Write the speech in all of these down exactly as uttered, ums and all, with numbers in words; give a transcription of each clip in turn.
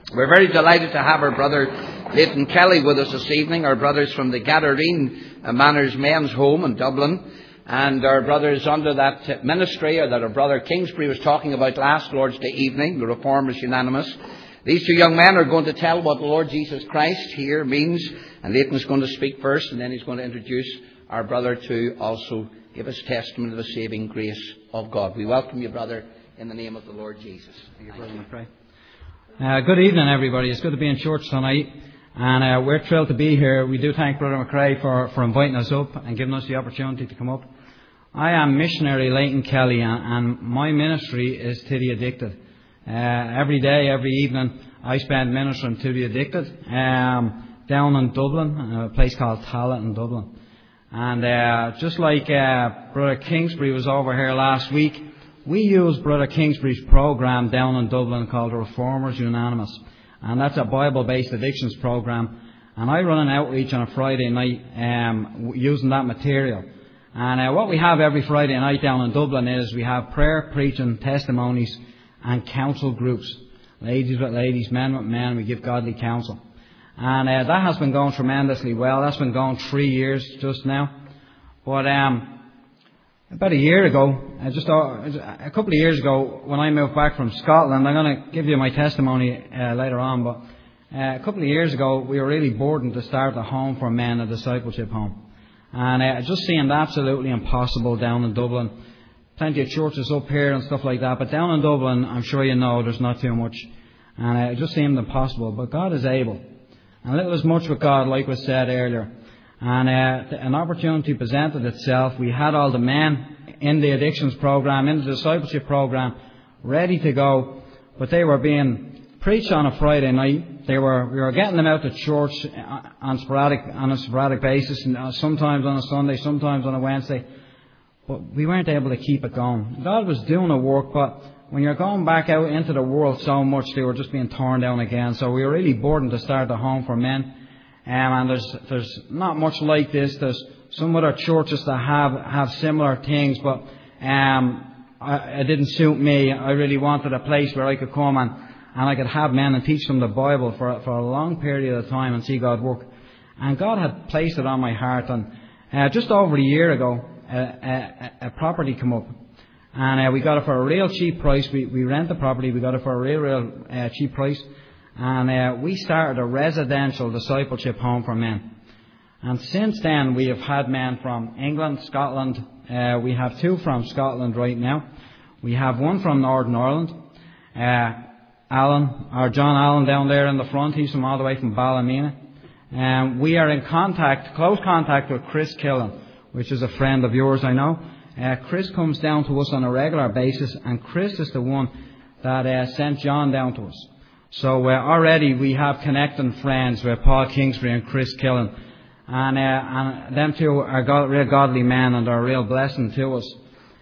We're very delighted to have our brother Leighton Kelly with us this evening, our brothers from the Gadarene Manors Men's Home in Dublin, and our brothers under that ministry, or that our brother Kingsbury was talking about last Lord's Day evening, the Reformers Unanimous. These two young men are going to tell what the Lord Jesus Christ here means, and Leighton's going to speak first, and then he's going to introduce our brother to also give us testimony of the saving grace of God. We welcome you, brother, in the name of the Lord Jesus. Thank you, Brother McRae. Uh, good evening, everybody. It's good to be in church tonight, and uh, we're thrilled to be here. We do thank Brother McRae for, for inviting us up and giving us the opportunity to come up. I am missionary Leighton Kelly, and, and my ministry is to the addicted. Uh, every day, every evening, I spend ministering to the addicted um, down in Dublin, a place called Tallaght in Dublin. And uh, just like uh, Brother Kingsbury was over here last week, we use Brother Kingsbury's program down in Dublin called the Reformers Unanimous. And that's a Bible-based addictions program. And I run an outreach on a Friday night um, using that material. And uh, what we have every Friday night down in Dublin is we have prayer, preaching, testimonies and counsel groups. Ladies with ladies, men with men, we give godly counsel. And uh, that has been going tremendously well. That's been going three years just now. But um, about a year ago, uh, just uh, a couple of years ago, when I moved back from Scotland, I'm going to give you my testimony uh, later on, but uh, a couple of years ago, we were really burdened to start a home for men, a discipleship home. And uh, it just seemed absolutely impossible down in Dublin. Plenty of churches up here and stuff like that, but down in Dublin, I'm sure you know, there's not too much. And uh, it just seemed impossible, but God is able. And little as much with God, like was said earlier. And uh, an opportunity presented itself. We had all the men in the addictions program, in the discipleship program, ready to go, but they were being preached on a Friday night. They were we were getting them out to church on sporadic on a sporadic basis, and sometimes on a Sunday, sometimes on a Wednesday. But we weren't able to keep it going. God was doing a work, but when you're going back out into the world so much, they were just being torn down again. So we were really burdened to start a home for men. Um, and there's there's not much like this. There's some other churches that have, have similar things, but um, I, it didn't suit me. I really wanted a place where I could come and, and I could have men and teach them the Bible for, for a long period of time and see God work. And God had placed it on my heart. And uh, just over a year ago, a, a, a property came up. And uh, we got it for a real cheap price. We, we rent the property. We got it for a real, real uh, cheap price. And uh, we started a residential discipleship home for men. And since then, we have had men from England, Scotland. Uh, we have two from Scotland right now. We have one from Northern Ireland. Uh, Alan, or John Allen down there in the front. He's from all the way from Ballymena. And we are in contact, close contact with Chris Killen, which is a friend of yours, I know. Uh, Chris comes down to us on a regular basis, and Chris is the one that uh, sent John down to us. So uh, already we have connecting friends with Paul Kingsbury and Chris Killen. And, uh, and them two are God, real godly men and are a real blessing to us.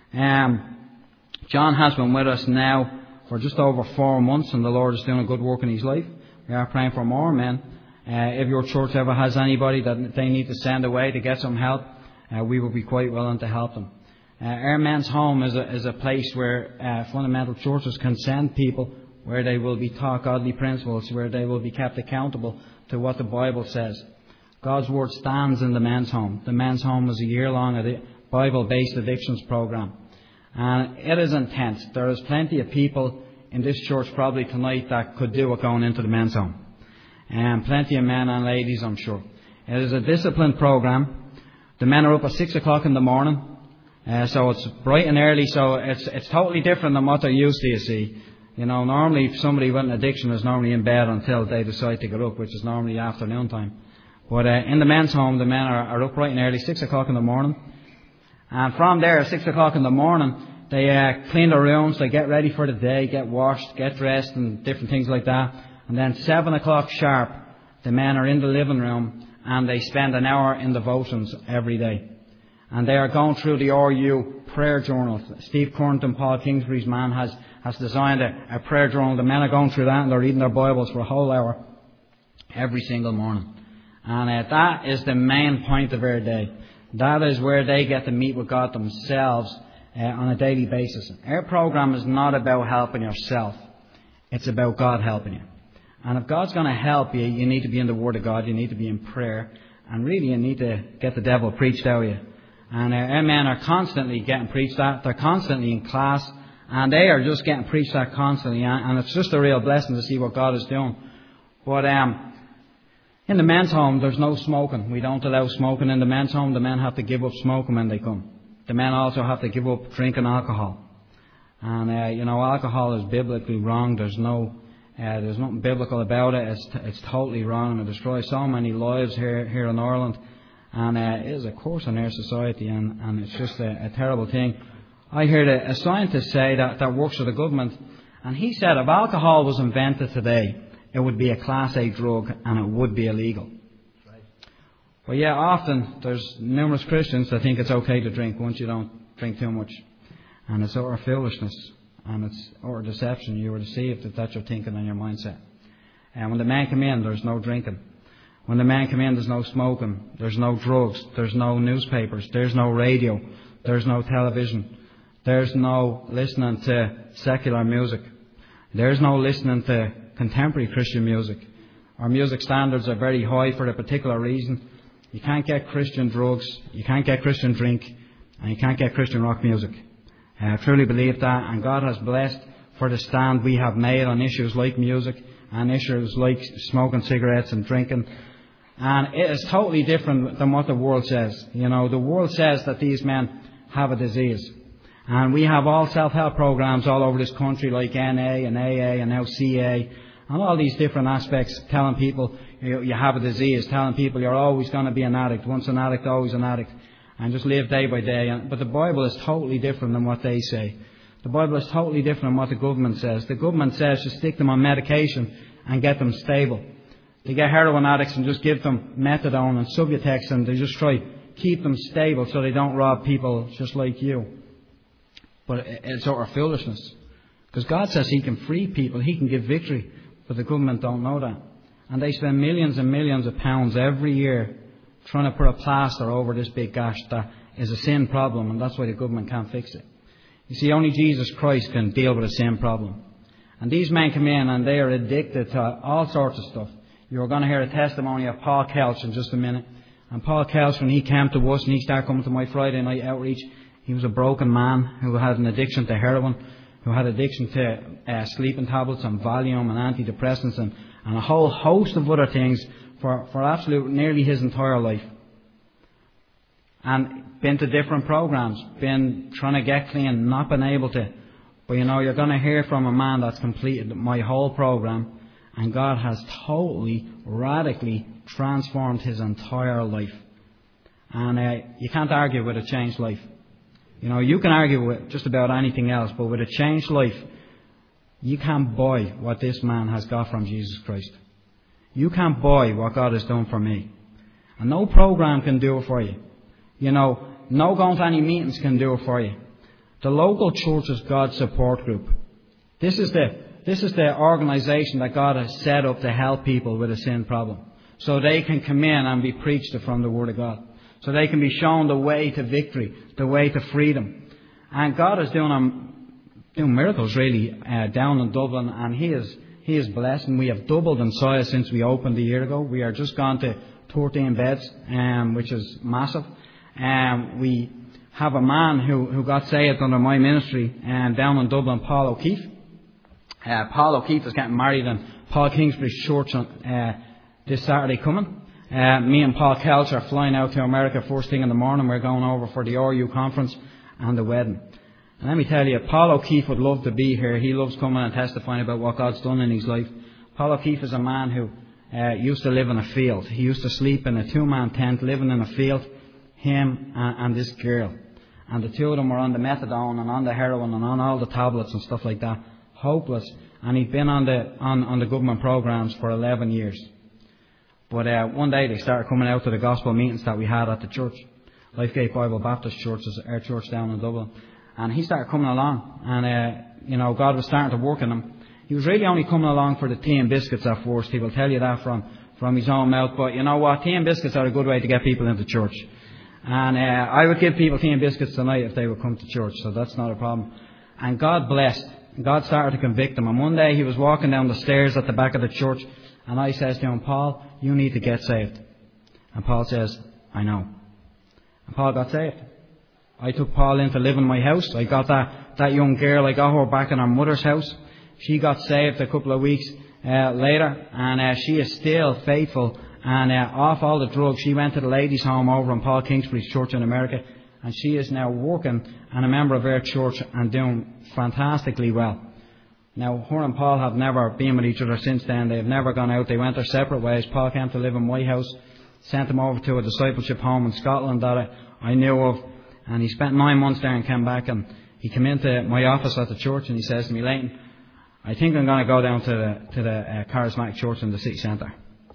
Um, John has been with us now for just over four months, and the Lord is doing a good work in his life. We are praying for more men. Uh, if your church ever has anybody that they need to send away to get some help, uh, we will be quite willing to help them. Uh, our men's home is a, is a place where uh, fundamental churches can send people, where they will be taught godly principles, where they will be kept accountable to what the Bible says. God's Word stands in the men's home. The men's home is a year-long Bible-based addictions program. And it is intense. There is plenty of people in this church probably tonight that could do it going into the men's home. And plenty of men and ladies, I'm sure. It is a disciplined program. The men are up at six o'clock in the morning. Uh, so it's bright and early, so it's it's totally different than what they're used to, you see. You know, normally if somebody with an addiction is normally in bed until they decide to get up, which is normally afternoon time. But uh, in the men's home, the men are, are up bright and early, six o'clock in the morning. And from there, six o'clock in the morning, they uh, clean their rooms, they get ready for the day, get washed, get dressed and different things like that. And then seven o'clock sharp, the men are in the living room and they spend an hour in devotions every day. And they are going through the R U prayer journal. Steve Curran, Paul Kingsbury's man, has, has designed a, a prayer journal. The men are going through that and they're reading their Bibles for a whole hour every single morning. And uh, that is the main point of our day. That is where they get to meet with God themselves uh, on a daily basis. Our program is not about helping yourself. It's about God helping you. And if God's going to help you, you need to be in the Word of God. You need to be in prayer. And really, you need to get the devil preached out of you. And uh, our men are constantly getting preached at. They're constantly in class. And they are just getting preached at constantly. And, and it's just a real blessing to see what God is doing. But um, in the men's home, there's no smoking. We don't allow smoking in the men's home. The men have to give up smoking when they come. The men also have to give up drinking alcohol. And, uh, you know, alcohol is biblically wrong. There's no, uh, there's nothing biblical about it. It's, it's totally wrong. And it destroys so many lives here, here in Ireland. And uh, it is a curse in our society. And, and it's just a, a terrible thing. I heard a, a scientist say that, that works for the government. And he said if alcohol was invented today, it would be a Class A drug and it would be illegal. Right. But yeah, often there's numerous Christians that think it's okay to drink once you don't drink too much. And it's utter foolishness and it's utter deception. You were deceived if that's your thinking and your mindset. And when the men come in, there's no drinking. When the men come in, there's no smoking. There's no drugs. There's no newspapers. There's no radio. There's no television. There's no listening to secular music. There's no listening to contemporary Christian music. Our music standards are very high for a particular reason. You can't get Christian drugs, you can't get Christian drink, and you can't get Christian rock music. I truly believe that, and God has blessed for the stand we have made on issues like music and issues like smoking cigarettes and drinking. And it is totally different than what the world says. You know, the world says that these men have a disease. And we have all self-help programs all over this country like N A and A A and now C A. And all these different aspects telling people you, you have a disease, telling people you're always going to be an addict, once an addict, always an addict, and just live day by day. And, but the Bible is totally different than what they say. The Bible is totally different than what the government says. The government says to stick them on medication and get them stable. They get heroin addicts and just give them methadone and Subutex and they just try to keep them stable so they don't rob people just like you. But it's utter foolishness. Because God says He can free people, He can give victory. But the government don't know that. And they spend millions and millions of pounds every year trying to put a plaster over this big gash that is a sin problem, and that's why the government can't fix it. You see, only Jesus Christ can deal with a sin problem. And these men come in and they are addicted to all sorts of stuff. You're going to hear a testimony of Paul Kelch in just a minute. And Paul Kelch, when he came to us and he started coming to my Friday night outreach, he was a broken man who had an addiction to heroin, who had addiction to uh, sleeping tablets and Valium and antidepressants and, and a whole host of other things for, for absolutely nearly his entire life. And been to different programs, been trying to get clean, not been able to. But you know, you're going to hear from a man that's completed my whole program, and God has totally, radically transformed his entire life. And uh, you can't argue with a changed life. You know, you can argue with just about anything else, but with a changed life, you can't buy what this man has got from Jesus Christ. You can't buy what God has done for me. And no program can do it for you. You know, no going to any meetings can do it for you. The local church is God's support group. This is the, this is the organisation that God has set up to help people with a sin problem. So they can come in and be preached to from the Word of God. So they can be shown the way to victory, the way to freedom. And God is doing, um, doing miracles really uh, down in Dublin, and He is He is blessed. And we have doubled in size since we opened a year ago. We are just gone to thirteen beds, um, which is massive. Um, we have a man who, who got saved under my ministry um, down in Dublin, Paul O'Keefe. Uh, Paul O'Keefe is getting married in Paul Kingsbury's church on, uh, this Saturday coming. Uh, me and Paul Kelch are flying out to America first thing in the morning. We're going over for the R U conference and the wedding. And let me tell you, Paul O'Keefe would love to be here. He loves coming and testifying about what God's done in his life. Paul O'Keefe is a man who uh, used to live in a field. He used to sleep in a two-man tent, living in a field, him and, and this girl. And the two of them were on the methadone and on the heroin and on all the tablets and stuff like that. Hopeless. And he'd been on the on, on the government programs for eleven years. But uh, one day they started coming out to the gospel meetings that we had at the church. Lifegate Bible Baptist Church is our church down in Dublin. And he started coming along. And, uh, you know, God was starting to work in him. He was really only coming along for the tea and biscuits at first. He will tell you that from, from his own mouth. But you know what? Tea and biscuits are a good way to get people into church. And uh, I would give people tea and biscuits tonight if they would come to church. So that's not a problem. And God blessed God started to convict him. And one day he was walking down the stairs at the back of the church, and I says to him, Paul, you need to get saved. And Paul says, I know. And Paul got saved. I took Paul in to live in my house. I got that, that young girl, I got her back in her mother's house. She got saved a couple of weeks uh, later, and uh, she is still faithful and uh, off all the drugs. She went to the ladies' home over in Paul Kingsbury's church in America, and she is now working and a member of our church and doing fantastically well. Now, her and Paul have never been with each other since then. They've never gone out. They went their separate ways. Paul came to live in my house, sent him over to a discipleship home in Scotland that I, I knew of, and he spent nine months there and came back, and he came into my office at the church and he says to me, Leighton, I think I'm going to go down to the, to the uh, charismatic church in the city centre.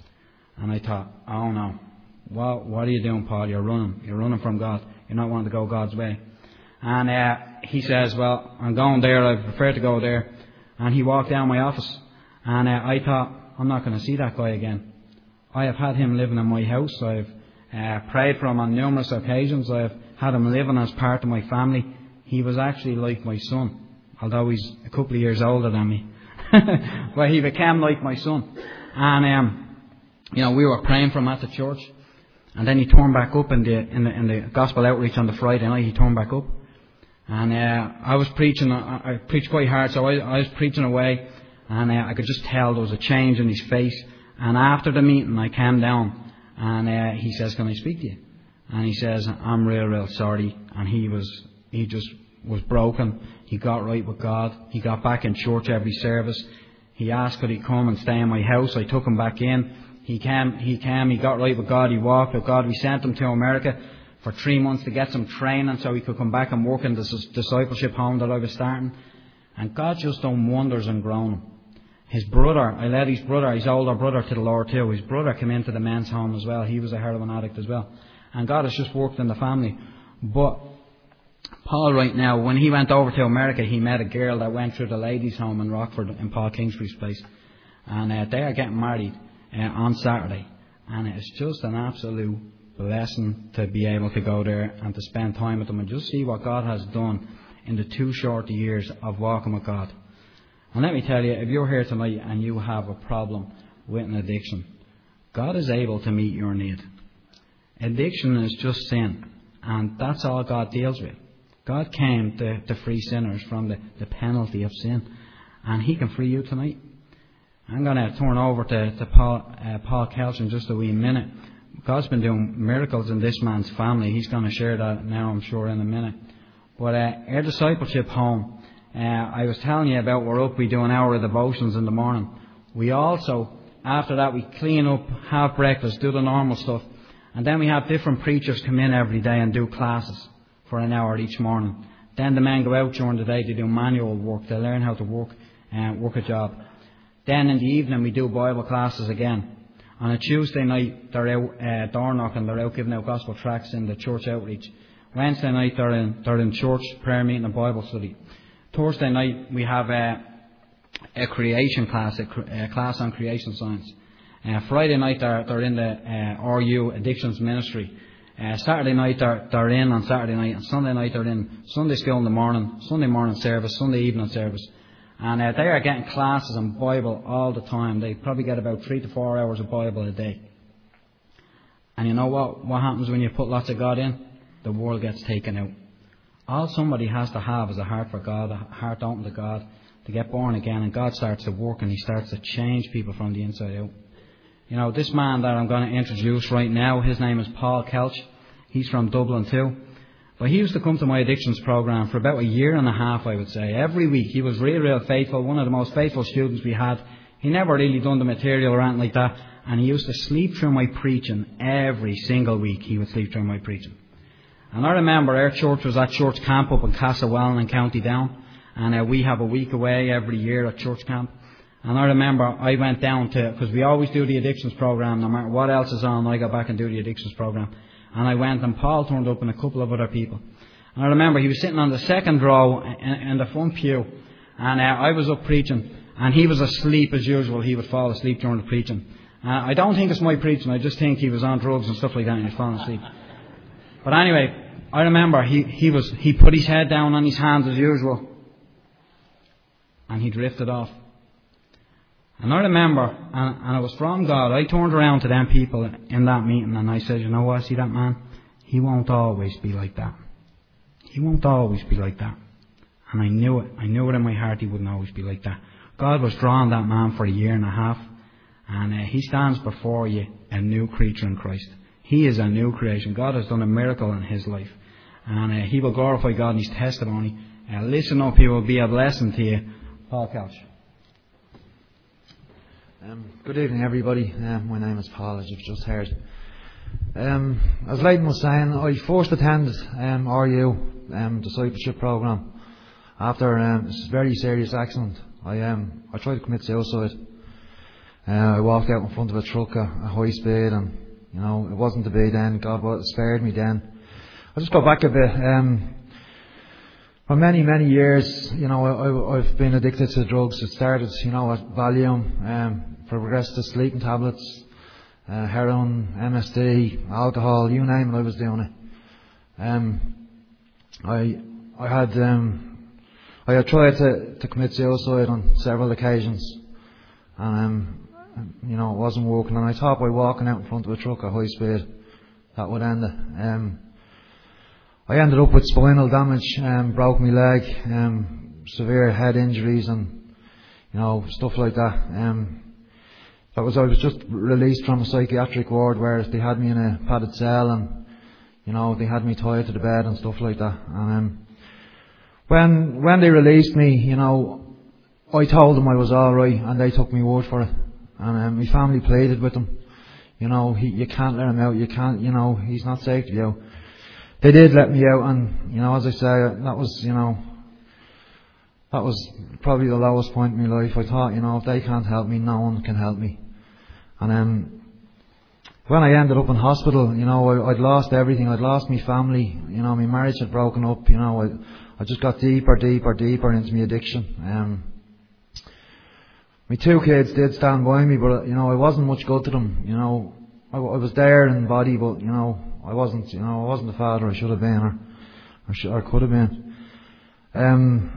And I thought, oh no, what, what are you doing, Paul? You're running. You're running from God. You're not wanting to go God's way. And uh, he says, well, I'm going there. I prefer to go there. And he walked down my office. And uh, I thought, I'm not going to see that guy again. I have had him living in my house. I've uh, prayed for him on numerous occasions. I've had him living as part of my family. He was actually like my son, although he's a couple of years older than me. But he became like my son. And, um, you know, we were praying for him at the church. And then he turned back up in the, in the, in the gospel outreach on the Friday night. He turned back up. And uh, I was preaching, I, I preached quite hard, so I, I was preaching away. And uh, I could just tell there was a change in his face. And after the meeting, I came down. And uh, he says, can I speak to you? And he says, I'm real, real sorry. And he was, he just was broken. He got right with God. He got back in church every service. He asked could he come and stay in my house. I took him back in. He came, he came, he got right with God. He walked with God. We sent him to America for three months to get some training so he could come back and work in this discipleship home that I was starting. And God just done wonders and grown him. His brother, I led his brother, his older brother to the Lord too. His brother came into the men's home as well. He was a heroin addict as well. And God has just worked in the family. But Paul right now, when he went over to America, he met a girl that went through the ladies' home in Rockford in Paul Kingsbury's place. And uh, they are getting married uh, on Saturday. And it's just an absolute blessing to be able to go there and to spend time with them and just see what God has done in the two short years of walking with God. And let me tell you, if you're here tonight and you have a problem with an addiction, God is able to meet your need. Addiction is just sin, and that's all God deals with. God came to, to free sinners from the, the penalty of sin, and He can free you tonight. I'm going to turn over to, to Paul, uh, Paul Kelch in just a wee minute. God's been doing miracles in this man's family. He's going to share that now, I'm sure, in a minute. But uh, our discipleship home, uh, I was telling you about, we're up, we do an hour of devotions in the morning. We also, after that, we clean up, have breakfast, do the normal stuff. And then we have different preachers come in every day and do classes for an hour each morning. Then the men go out during the day to do manual work. They learn how to work and uh, work a job. Then in the evening we do Bible classes again. On a Tuesday night they're out uh, door knocking, they're out giving out gospel tracts in the church outreach. Wednesday night they're in, they're in church, prayer meeting and Bible study. Thursday night we have uh, a creation class, a, a class on creation science. Uh, Friday night they're, they're in the uh, R U Addictions Ministry. Uh, Saturday night they're, they're in on Saturday night, and Sunday night they're in Sunday school in the morning, Sunday morning service, Sunday evening service. And uh, they are getting classes on Bible all the time. They probably get about three to four hours of Bible a day. And you know what? What happens when you put lots of God in? The world gets taken out. All somebody has to have is a heart for God, a heart open to God, to get born again, and God starts to work and He starts to change people from the inside out. You know, this man that I'm going to introduce right now, his name is Paul Kelch. He's from Dublin too. But he used to come to my addictions program for about a year and a half, I would say. Every week. He was real, real faithful. One of the most faithful students we had. He never really done the material or anything like that. And he used to sleep through my preaching every single week. He would sleep through my preaching. And I remember our church was at church camp up in Castlewellan in County Down. And uh, we have a week away every year at church camp. And I remember I went down to, because we always do the addictions program, no matter what else is on, I go back and do the addictions program. And I went, and Paul turned up and a couple of other people. And I remember he was sitting on the second row in, in the front pew, and uh, I was up preaching, and he was asleep as usual. He would fall asleep during the preaching. Uh, I don't think it's my preaching, I just think he was on drugs and stuff like that and he was falling asleep. But anyway, I remember he, he was he put his head down on his hands as usual. and he drifted off. And I remember, and, and it was from God, I turned around to them people in that meeting and I said, you know what, see that man? He won't always be like that. He won't always be like that. And I knew it. I knew it in my heart he wouldn't always be like that. God was drawing that man for a year and a half, and uh, he stands before you a new creature in Christ. He is a new creation. God has done a miracle in his life, and uh, he will glorify God in his testimony. Uh, listen up, he will be a blessing to you. Paul Couch. Um, good evening, everybody. Um, my name is Paul, as you've just heard. Um, as Leighton was saying, I first attended um, R U um, discipleship program after um, a very serious accident. I um, I tried to commit suicide. Uh, I walked out in front of a truck at, at high speed, and you know it wasn't to be then. God spared me then. I'll just go back a bit. Um, for many many years, you know, I, I've been addicted to drugs. It started, you know, at Valium, um, progressed to sleeping tablets. Uh, heroin, M S D, alcohol, you name it, I was doing it. Um, I I had um, I had tried to, to commit suicide on several occasions, and um, you know it wasn't working. And I thought by walking out in front of a truck at high speed that would end it. Um, I ended up with spinal damage, um, broke my leg, um, severe head injuries, and you know stuff like that. Um, That was I was just released from a psychiatric ward where they had me in a padded cell, and you know they had me tied to the bed and stuff like that. And um, when when they released me, you know, I told them I was all right, and they took my word for it. And um, my family pleaded with them, you know, he, you can't let him out. You can't, you know, he's not safe to you. They did let me out, and you know, as I say, that was, you know, that was probably the lowest point in my life. I thought, you know, if they can't help me, no one can help me. And um, when I ended up in hospital, you know, I, I'd lost everything. I'd lost my family. You know, my marriage had broken up. You know, I, I just got deeper, deeper, deeper into my addiction. Um, my two kids did stand by me, but you know, I wasn't much good to them. You know, I, I was there in body, but you know, I wasn't. You know, I wasn't the father I should have been, or or, should, or could have been. Um.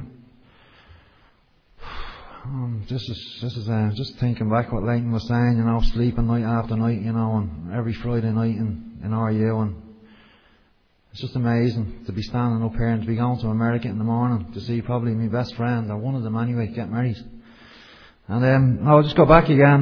Um, this is this is uh, just thinking back what Leighton was saying, you know, sleeping night after night, you know, and every Friday night in, in R U, and it's just amazing to be standing up here and to be going to America in the morning to see probably my best friend, or one of them anyway, get married. And um, I'll just go back again,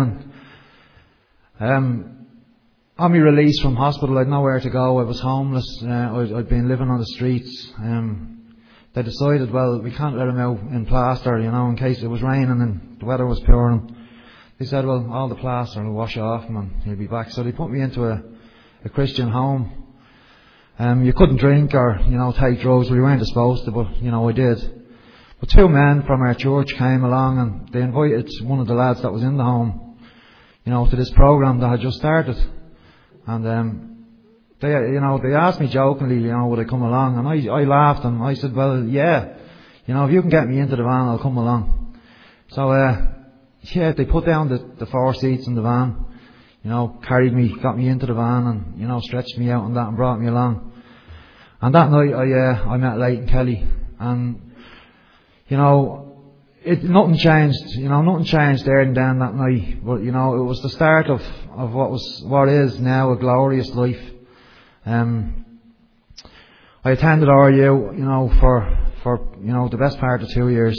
and um, on my release from hospital, I'd nowhere to go. I was homeless. Uh, I'd, I'd been living on the streets. Um, They decided, well, we can't let him out in plaster, you know, in case it was raining and the weather was poor. And they said, well, all the plaster will wash off him and he'll be back. So they put me into a, a Christian home. Um, you couldn't drink or, you know, take drugs. We weren't supposed to, but, you know, I did. But two men from our church came along and they invited one of the lads that was in the home, you know, to this program that had just started. And um They, you know, they asked me jokingly, you know, would I come along? And I, I laughed and I said, well, yeah, you know, if you can get me into the van, I'll come along. So, uh, yeah, they put down the, the four seats in the van, you know, carried me, got me into the van and, you know, stretched me out and that and brought me along. And that night I, uh, I met Leighton Kelly, and, you know, it, nothing changed, you know, nothing changed there and then that night. But, you know, it was the start of, of what was, what is now a glorious life. Um, I attended R U, you know, for, for, you know, the best part of two years.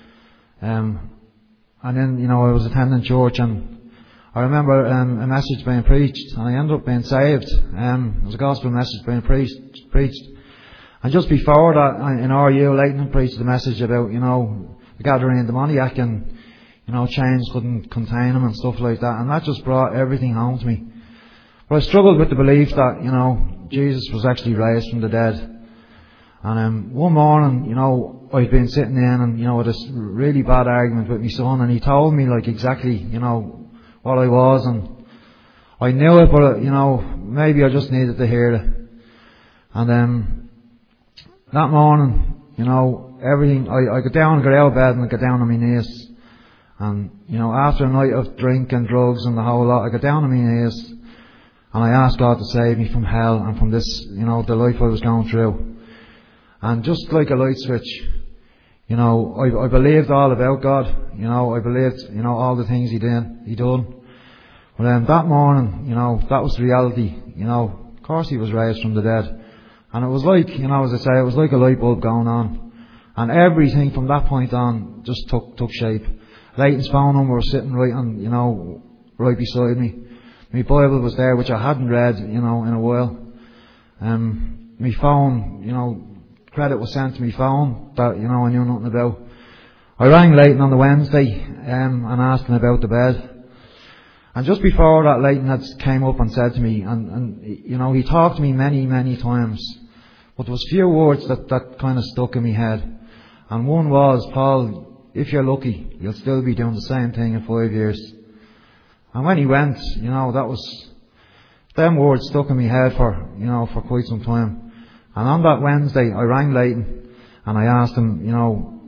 Um, and then, you know, I was attending church, and I remember, um, a message being preached, and I ended up being saved. Um, it was a gospel message being preached, preached. And just before that, in R U, Leighton preached the message about, you know, the Gadarene demoniac, and, you know, chains couldn't contain him and stuff like that. And that just brought everything home to me. But I struggled with the belief that, you know, Jesus was actually raised from the dead. And um, one morning, you know, I'd been sitting in and, you know, with this really bad argument with my son, and he told me, like, exactly, you know, what I was, and I knew it, but, you know, maybe I just needed to hear it. And um, that morning, you know, everything, I, I got down and got out of bed and I got down on my knees. And, you know, after a night of drink and drugs and the whole lot, I got down on my knees. And I asked God to save me from hell and from this, you know, the life I was going through. And just like a light switch, You know, I, I believed all about God. You know, I believed, you know, all the things He did, He done. But um, that morning, you know, that was reality. You know, of course He was raised from the dead. And it was like, you know, as I say, it was like a light bulb going on. And everything from that point on just took, took shape. Leighton's phone number was sitting right on, you know, right beside me. My Bible was there, which I hadn't read, you know, in a while. Um, my phone, you know, credit was sent to my phone that, you know, I knew nothing about. I rang Leighton on the Wednesday, um, and asked him about the bed. And just before that, Leighton had came up and said to me, and, and, you know, he talked to me many, many times, but there was few words that, that kind of stuck in my head. And one was, Paul, if you're lucky, you'll still be doing the same thing in five years. And when he went, you know, that was, them words stuck in my head for, you know, for quite some time. And on that Wednesday, I rang Leighton and I asked him, you know,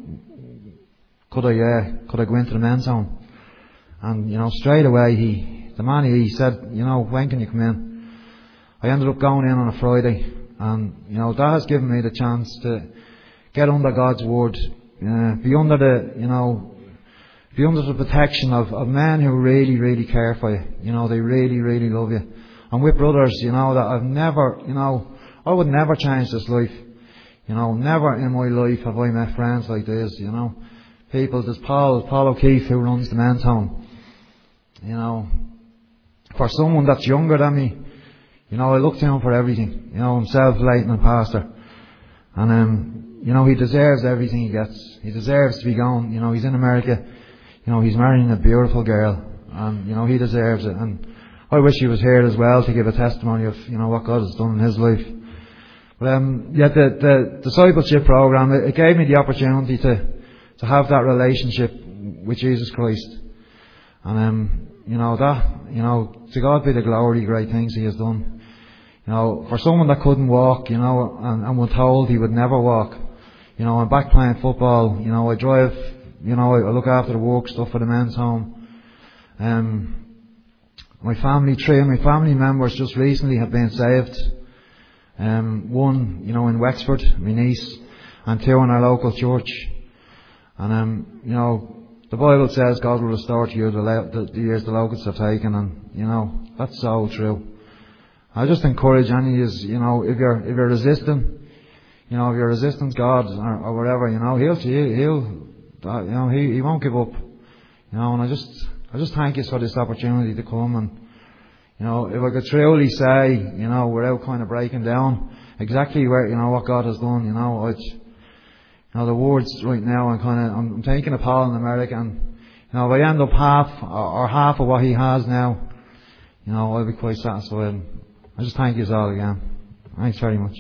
could I, uh, could I go into the men's home? And, you know, straight away he, the man, he said, you know, when can you come in? I ended up going in on a Friday, and, you know, that has given me the chance to get under God's word, uh, be under the, you know, be under the protection of, of men who really, really care for you. You know, they really, really love you. And with brothers, you know, that I've never, you know, I would never change this life. You know, never in my life have I met friends like this, you know. People, there's Paul, Paul O'Keefe, who runs the men's home. You know, for someone that's younger than me, you know, I look to him for everything. You know, himself, Leighton and Pastor. And, um, you know, he deserves everything he gets. He deserves to be going. You know, he's in America. You know, he's marrying a beautiful girl. And, you know, he deserves it. And I wish he was here as well to give a testimony of, you know, what God has done in his life. But, um, yeah, the, the discipleship program, it, it gave me the opportunity to, to have that relationship with Jesus Christ. And, um, you know, that, you know, to God be the glory, great things He has done. You know, for someone that couldn't walk, you know, and, and was told he would never walk, you know, I'm back playing football, you know, I drive, you know, I, I look after the work stuff for the men's home. Um, my family, three of my family members just recently have been saved. Um, one, you know, in Wexford, my niece, and two in our local church. And, um, you know, the Bible says God will restore to you the, the, the years the locusts have taken, and, you know, that's so true. I just encourage any of you, you know, if you're, if you're resisting, you know, if you're resisting God or, or whatever, you know, He'll, He'll, you know, He, He won't give up. You know, and I just, I just thank you for this opportunity to come, and, you know, if I could truly say, you know, without kind of breaking down exactly where, you know, what God has done, you know, I'd, you know, the words right now, I'm kind of, I'm thinking of Paul in America, and, you know, if I end up half, or, or half of what he has now, you know, I'll be quite satisfied. I just thank you all again. Thanks very much.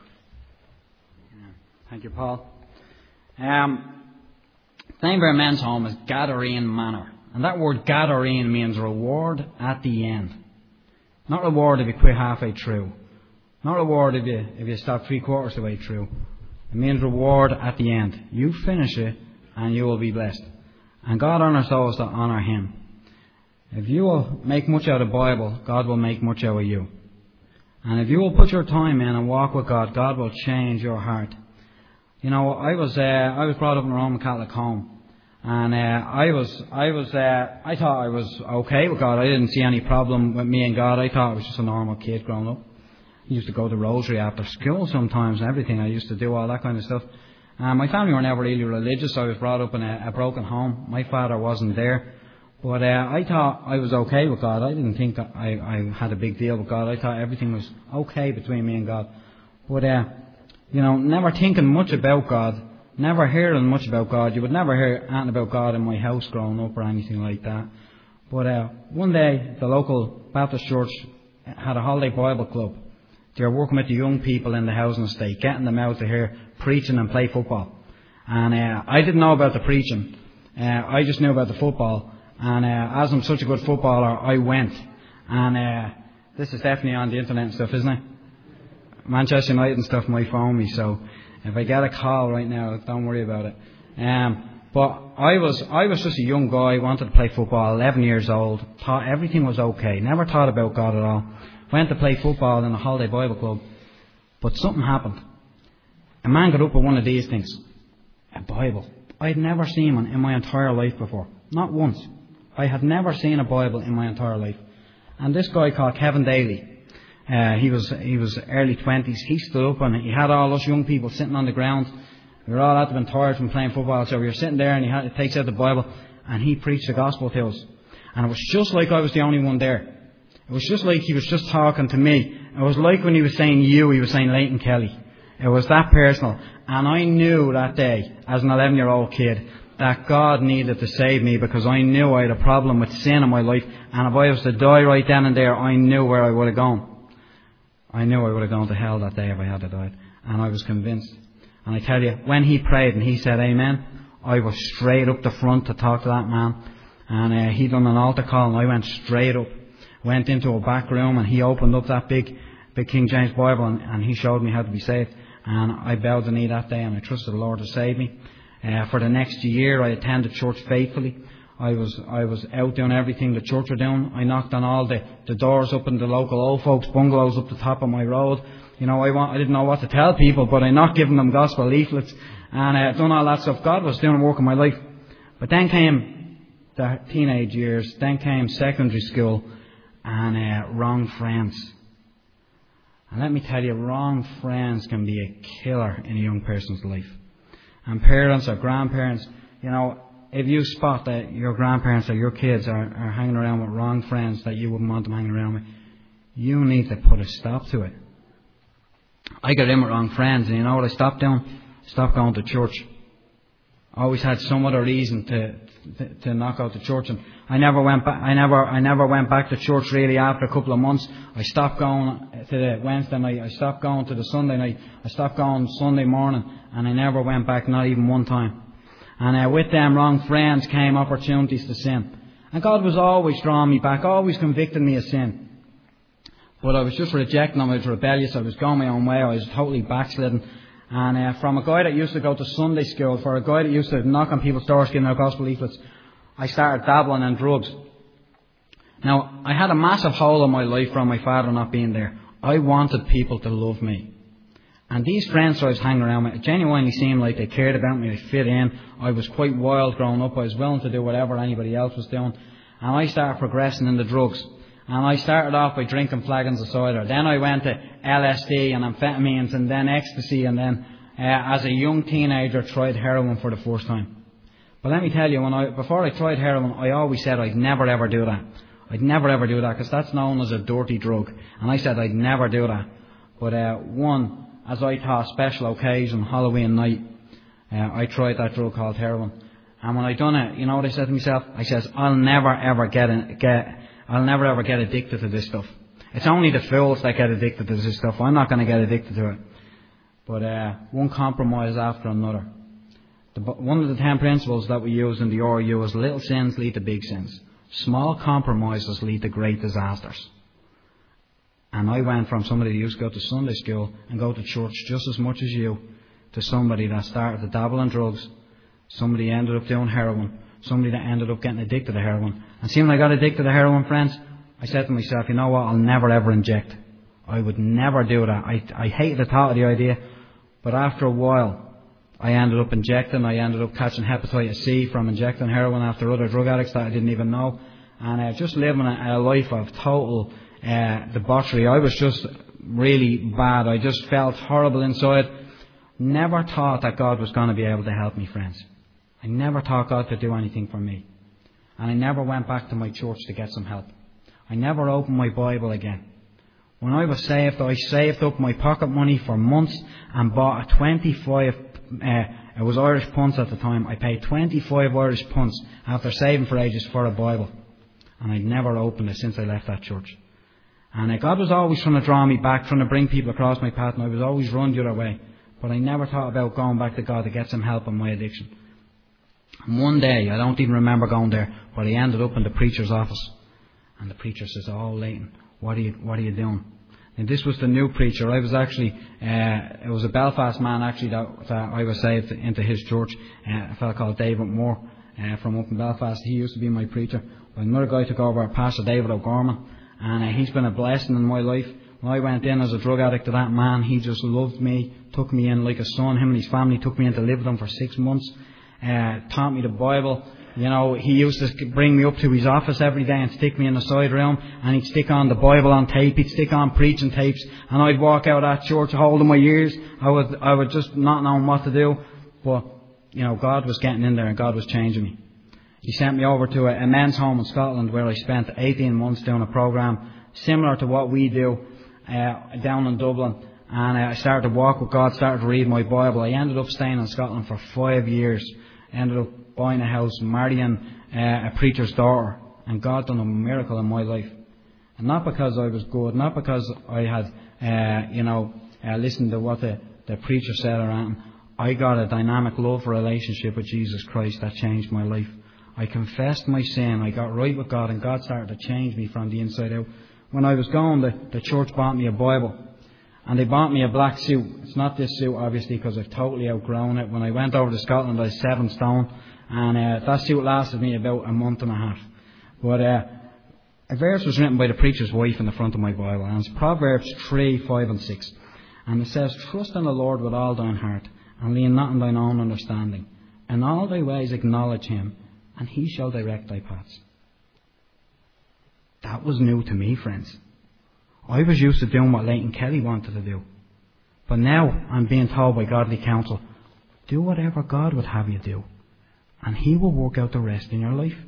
Thank you, Paul. Um, Thainbury Men's Home is Gadarene Manor. And that word Gadarene means reward at the end. Not reward if you quit halfway through. Not reward if you, if you stop three quarters of the way through. It means reward at the end. You finish it and you will be blessed. And God honours those that honour Him. If you will make much out of the Bible, God will make much out of you. And if you will put your time in and walk with God, God will change your heart. You know, I was uh, I was brought up in a Roman Catholic home, and uh, I was I was uh, I thought I was okay with God. I didn't see any problem with me and God. I thought I was just a normal kid growing up. I used to go to Rosary after school sometimes and everything. I used to do all that kind of stuff. Um, my family were never really religious. I was brought up in a, a broken home. My father wasn't there. But uh, I thought I was okay with God. I didn't think that I, I had a big deal with God. I thought everything was okay between me and God. But, uh, you know, never thinking much about God, never hearing much about God. You would never hear anything about God in my house growing up or anything like that. But uh, one day, the local Baptist church had a holiday Bible club. They were working with the young people in the housing estate, getting them out to hear preaching and play football. And uh, I didn't know about the preaching. Uh, I just knew about the football. And uh, as I'm such a good footballer, I went. And uh, this is definitely on the internet and stuff, isn't it? Manchester United and stuff might phone me, so if I get a call right now, don't worry about it. Um, but I was I was just a young guy, wanted to play football, eleven years old, thought everything was okay, never thought about God at all. Went to play football in a holiday Bible club, but something happened. A man got up with one of these things. a Bible. I had never seen one in my entire life before. Not once. I had never seen a Bible in my entire life. And this guy called Kevin Daly, uh, he was he was early twenties. He stood up and he had all us young people sitting on the ground. We were all out been tired from playing football, so we were sitting there and he, had, he takes out the Bible and he preached the gospel to us. And it was just like I was the only one there. It was just like he was just talking to me. It was like when he was saying you, he was saying Leighton Kelly. It was that personal. And I knew that day, as an eleven-year-old kid, that God needed to save me because I knew I had a problem with sin in my life. And if I was to die right then and there, I knew where I would have gone. I knew I would have gone to hell that day if I had to die. And I was convinced. And I tell you, when he prayed and he said amen, I was straight up the front to talk to that man. And uh, he done an altar call and I went straight up. Went into a back room and he opened up that big big King James Bible and, and he showed me how to be saved. And I bowed the knee that day and I trusted the Lord to save me. Uh, for the next year I attended church faithfully. I was I was out doing everything the church were doing. I knocked on all the, the doors up in the local old folks bungalows up the top of my road. You know, I want, I didn't know what to tell people, but I knocked giving them gospel leaflets and uh, done all that stuff. God was doing work in my life. But then came the teenage years, then came secondary school and uh, wrong friends. And let me tell you, wrong friends can be a killer in a young person's life. And parents or grandparents, you know, if you spot that your grandparents or your kids are, are hanging around with wrong friends that you wouldn't want them hanging around with, you need to put a stop to it. I got in with wrong friends, and you know what I stopped doing? Stopped going to church. I always had some other reason to, to to not go to church, and I never went back. I never I never went back to church really after a couple of months. I stopped going to the Wednesday night. I stopped going to the Sunday night. I stopped going Sunday morning, and I never went back, not even one time. And uh, with them wrong friends came opportunities to sin, and God was always drawing me back, always convicting me of sin. But I was just rejecting them. I was rebellious. I was going my own way. I was totally backslidden. And uh, from a guy that used to go to Sunday school, for a guy that used to knock on people's doors giving out gospel leaflets, I started dabbling in drugs. Now, I had a massive hole in my life from my father not being there. I wanted people to love me. And these friends I was hanging around with, it genuinely seemed like they cared about me. I fit in. I was quite wild growing up. I was willing to do whatever anybody else was doing. And I started progressing in the drugs. And I started off by drinking flagons of cider. Then I went to L S D and amphetamines and then ecstasy, and then uh, as a young teenager tried heroin for the first time. But let me tell you, when I before I tried heroin, I always said I'd never ever do that. I'd never ever do that because that's known as a dirty drug. And I said I'd never do that. But uh, one, as I thought, special occasion, Halloween night, uh, I tried that drug called heroin. And when I done it, you know what I said to myself? I says, I'll never ever get in, get I'll never ever get addicted to this stuff. It's only the fools that get addicted to this stuff. I'm not going to get addicted to it. But uh, one compromise after another. The, one of the ten principles that we use in the R U is little sins lead to big sins. Small compromises lead to great disasters. And I went from somebody who used to go to Sunday school and go to church just as much as you to somebody that started to dabble in drugs. Somebody ended up doing heroin. Somebody that ended up getting addicted to heroin. And see, when I got addicted to heroin, friends, I said to myself, you know what, I'll never ever inject. I would never do that. I, I hated the thought of the idea. But after a while, I ended up injecting. I ended up catching hepatitis C from injecting heroin after other drug addicts that I didn't even know. And uh, just living a, a life of total uh, debauchery. I was just really bad. I just felt horrible inside. Never thought that God was going to be able to help me, friends. I never thought God could do anything for me. And I never went back to my church to get some help. I never opened my Bible again. When I was saved, I saved up my pocket money for months and bought a twenty-five, uh, it was Irish punts at the time. I paid twenty-five Irish punts after saving for ages for a Bible. And I'd never opened it since I left that church. And uh, God was always trying to draw me back, trying to bring people across my path, and I was always run the other way. But I never thought about going back to God to get some help on my addiction. And one day, I don't even remember going there, but I ended up in the preacher's office. And the preacher says, oh, Leighton, what are you, what are you doing? And this was the new preacher. I was actually, uh, it was a Belfast man actually that, that I was saved into his church. Uh, a fellow called David Moore uh, from up in Belfast. He used to be my preacher. But another guy took over, Pastor David O'Gorman. And uh, he's been a blessing in my life. When I went in as a drug addict to that man, he just loved me, took me in like a son. Him and his family took me in to live with them for six months, uh, taught me the Bible. You know, he used to bring me up to his office every day and stick me in the side room, and he'd stick on the Bible on tape, he'd stick on preaching tapes, and I'd walk out at church holding my ears. I would, I would just not know what to do, but, you know, God was getting in there and God was changing me. He sent me over to a, a men's home in Scotland where I spent eighteen months doing a program similar to what we do uh, down in Dublin. And uh, I started to walk with God, started to read my Bible. I ended up staying in Scotland for five years. Ended up buying a house, marrying uh, a preacher's daughter. And God done a miracle in my life. And not because I was good, not because I had, uh, you know, uh, listened to what the, the preacher said or anything. I got a dynamic love relationship with Jesus Christ that changed my life. I confessed my sin, I got right with God, and God started to change me from the inside out. When I was going, the, the church bought me a Bible, and they bought me a black suit. It's not this suit, obviously, because I've totally outgrown it. When I went over to Scotland, I was seven stone, and uh, that suit lasted me about a month and a half. But uh, a verse was written by the preacher's wife in the front of my Bible, and it's Proverbs three, five and six. And it says, "Trust in the Lord with all thine heart, and lean not on thine own understanding. In all thy ways acknowledge him, and he shall direct thy paths." That was new to me, friends. I was used to doing what Leighton Kelly wanted to do. But now I'm being told by godly counsel, do whatever God would have you do, and he will work out the rest in your life.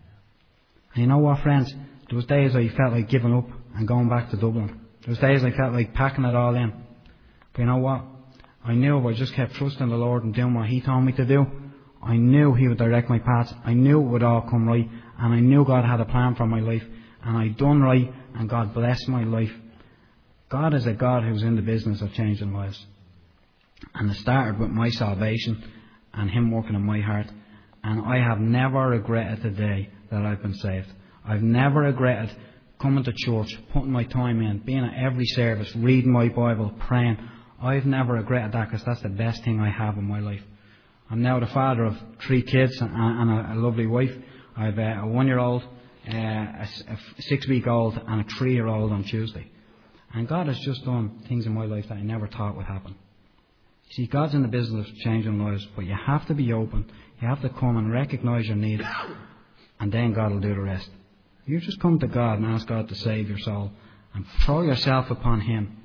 And you know what, friends? There was days I felt like giving up and going back to Dublin. There was days I felt like packing it all in. But you know what? I knew if I just kept trusting the Lord and doing what he told me to do, I knew he would direct my paths. I knew it would all come right. And I knew God had a plan for my life. And I done right, and God blessed my life. God is a God who's in the business of changing lives. And it started with my salvation and him working in my heart. And I have never regretted the day that I've been saved. I've never regretted coming to church, putting my time in, being at every service, reading my Bible, praying. I've never regretted that, because that's the best thing I have in my life. I'm now the father of three kids and a, a lovely wife. I have a, a one-year-old, uh, a, a six-week-old, and a three-year-old on Tuesday. And God has just done things in my life that I never thought would happen. You see, God's in the business of changing lives, but you have to be open. You have to come and recognise your need, and then God will do the rest. You just come to God and ask God to save your soul, and throw yourself upon him.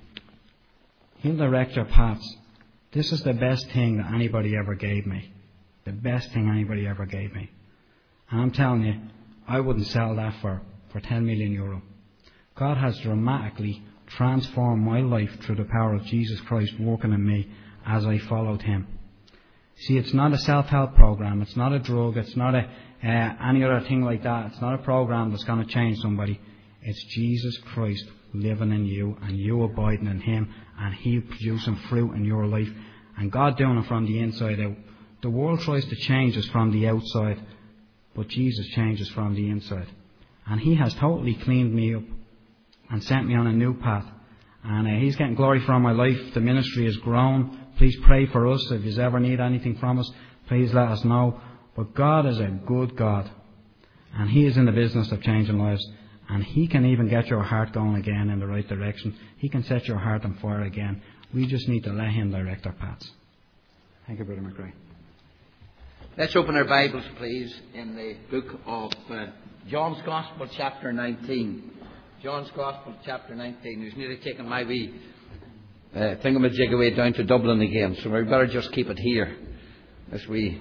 He'll direct your paths. This is the best thing that anybody ever gave me. The best thing anybody ever gave me. And I'm telling you, I wouldn't sell that for, for ten million euro. God has dramatically transformed my life through the power of Jesus Christ working in me as I followed him. See, it's not a self-help program. It's not a drug. It's not a uh, any other thing like that. It's not a program that's going to change somebody. It's Jesus Christ living in you and you abiding in him and he producing fruit in your life and God doing it from the inside out. The world tries to change us from the outside, but Jesus changes from the inside. And he has totally cleaned me up and sent me on a new path. And uh, he's getting glory from my life. The ministry has grown. Please pray for us. If you ever need anything from us, please let us know. But God is a good God. And he is in the business of changing lives. And he can even get your heart going again in the right direction. He can set your heart on fire again. We just need to let him direct our paths. Thank you, Brother McRae. Let's open our Bibles, please, in the book of uh, John's Gospel, chapter nineteen. John's Gospel, chapter nineteen. Who's nearly taken my wee uh, thingamajig away down to Dublin again, so we better just keep it here. This wee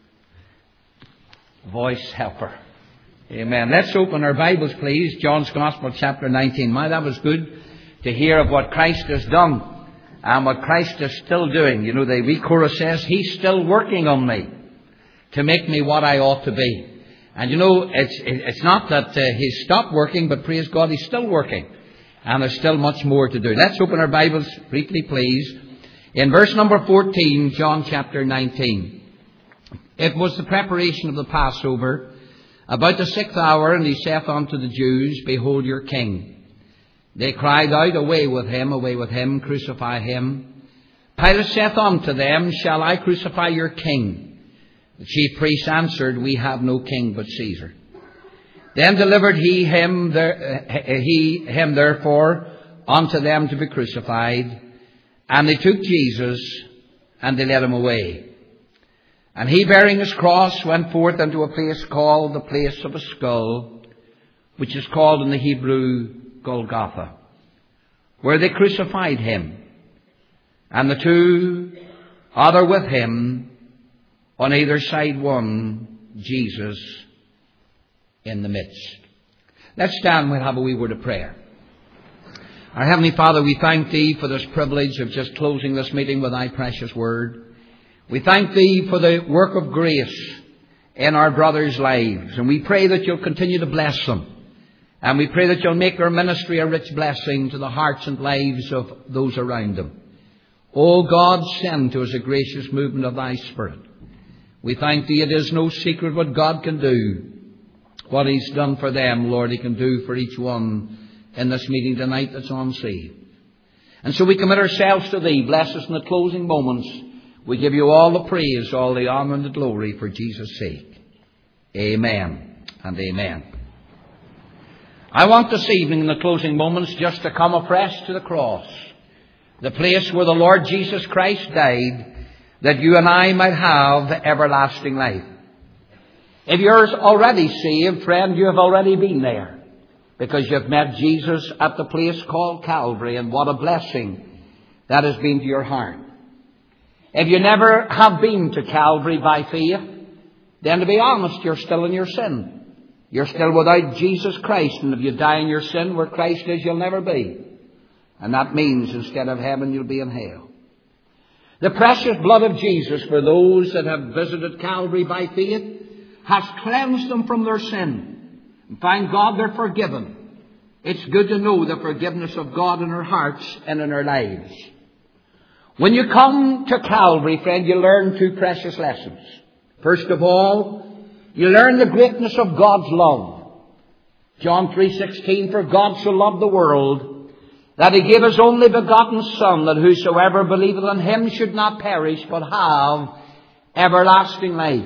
voice helper. Amen. Let's open our Bibles, please. John's Gospel, chapter nineteen. My, that was good to hear of what Christ has done and what Christ is still doing. You know, the wee chorus says, he's still working on me to make me what I ought to be. And you know, it's it's not that uh, he's stopped working, but praise God, he's still working. And there's still much more to do. Let's open our Bibles briefly, please. In verse number fourteen, John chapter nineteen. It was the preparation of the Passover, about the sixth hour, and he saith unto the Jews, Behold your king. They cried out, Away with him, away with him, crucify him. Pilate saith unto them, Shall I crucify your king? The chief priests answered, We have no king but Caesar. Then delivered he him, there, he him therefore unto them to be crucified. And they took Jesus, and they led him away. And he, bearing his cross, went forth into a place called the place of a skull, which is called in the Hebrew Golgotha, where they crucified him, and the two other with him, on either side one, Jesus in the midst. Let's stand and we'll have a wee word of prayer. Our Heavenly Father, we thank Thee for this privilege of just closing this meeting with Thy precious word. We thank Thee for the work of grace in our brothers' lives. And we pray that You'll continue to bless them. And we pray that You'll make their ministry a rich blessing to the hearts and lives of those around them. O God, send to us a gracious movement of Thy Spirit. We thank Thee it is no secret what God can do. What He's done for them, Lord, He can do for each one in this meeting tonight that's on saved. And so we commit ourselves to Thee. Bless us in the closing moments. We give You all the praise, all the honour and the glory for Jesus' sake. Amen and amen. I want this evening in the closing moments just to come afresh to the cross, the place where the Lord Jesus Christ died, that you and I might have everlasting life. If you're already saved, friend, you have already been there, because you've met Jesus at the place called Calvary, and what a blessing that has been to your heart. If you never have been to Calvary by faith, then to be honest, you're still in your sin. You're still without Jesus Christ, and if you die in your sin, where Christ is, you'll never be. And that means instead of heaven, you'll be in hell. The precious blood of Jesus, for those that have visited Calvary by faith, has cleansed them from their sin. And thank God they're forgiven. It's good to know the forgiveness of God in our hearts and in our lives. When you come to Calvary, friend, you learn two precious lessons. First of all, you learn the greatness of God's love. John three sixteen, for God so loved the world, that He gave His only begotten Son, that whosoever believeth on Him should not perish, but have everlasting life.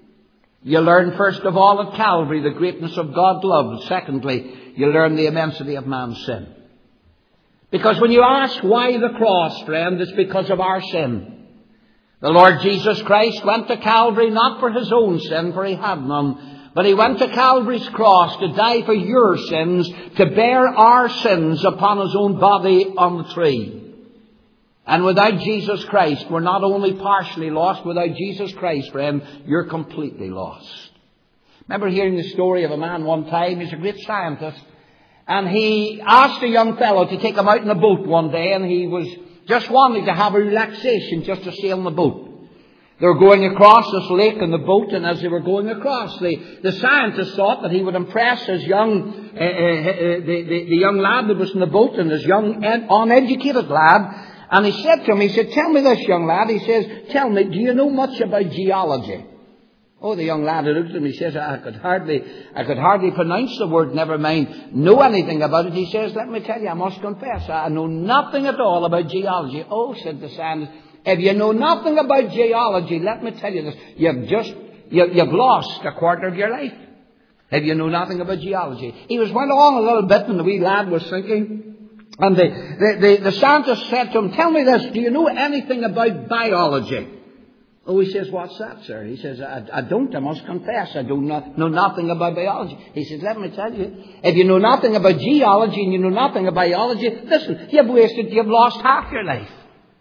You learn, first of all, at Calvary, the greatness of God's love. Secondly, you learn the immensity of man's sin. Because when you ask why the cross, friend, it's because of our sin. The Lord Jesus Christ went to Calvary not for His own sin, for He had none, but He went to Calvary's cross to die for your sins, to bear our sins upon His own body on the tree. And without Jesus Christ, we're not only partially lost, without Jesus Christ, friend, you're completely lost. Remember hearing the story of a man one time. He's a great scientist. And he asked a young fellow to take him out in a boat one day, and he was just wanting to have a relaxation, just to sail in the boat. They were going across this lake in the boat, and as they were going across, the, the scientist thought that he would impress his young, uh, uh, uh, the, the, the young lad that was in the boat, and his young, ed, uneducated lad. And he said to him, he said, tell me this, young lad. He says, tell me, do you know much about geology? Oh, the young lad looked at him. He says, I could hardly, I could hardly pronounce the word, never mind know anything about it. He says, let me tell you, I must confess, I know nothing at all about geology. Oh, said the scientist, if you know nothing about geology, let me tell you this, you've just, you, you've lost a quarter of your life. If you know nothing about geology. He was went on a little bit, and the wee lad was thinking. And the, the, the, the scientist said to him, tell me this, do you know anything about biology? Oh, he says, what's that, sir? He says, I, I don't, I must confess, I do not know nothing about biology. He says, let me tell you, if you know nothing about geology and you know nothing about biology, listen, you've wasted, you've lost half your life.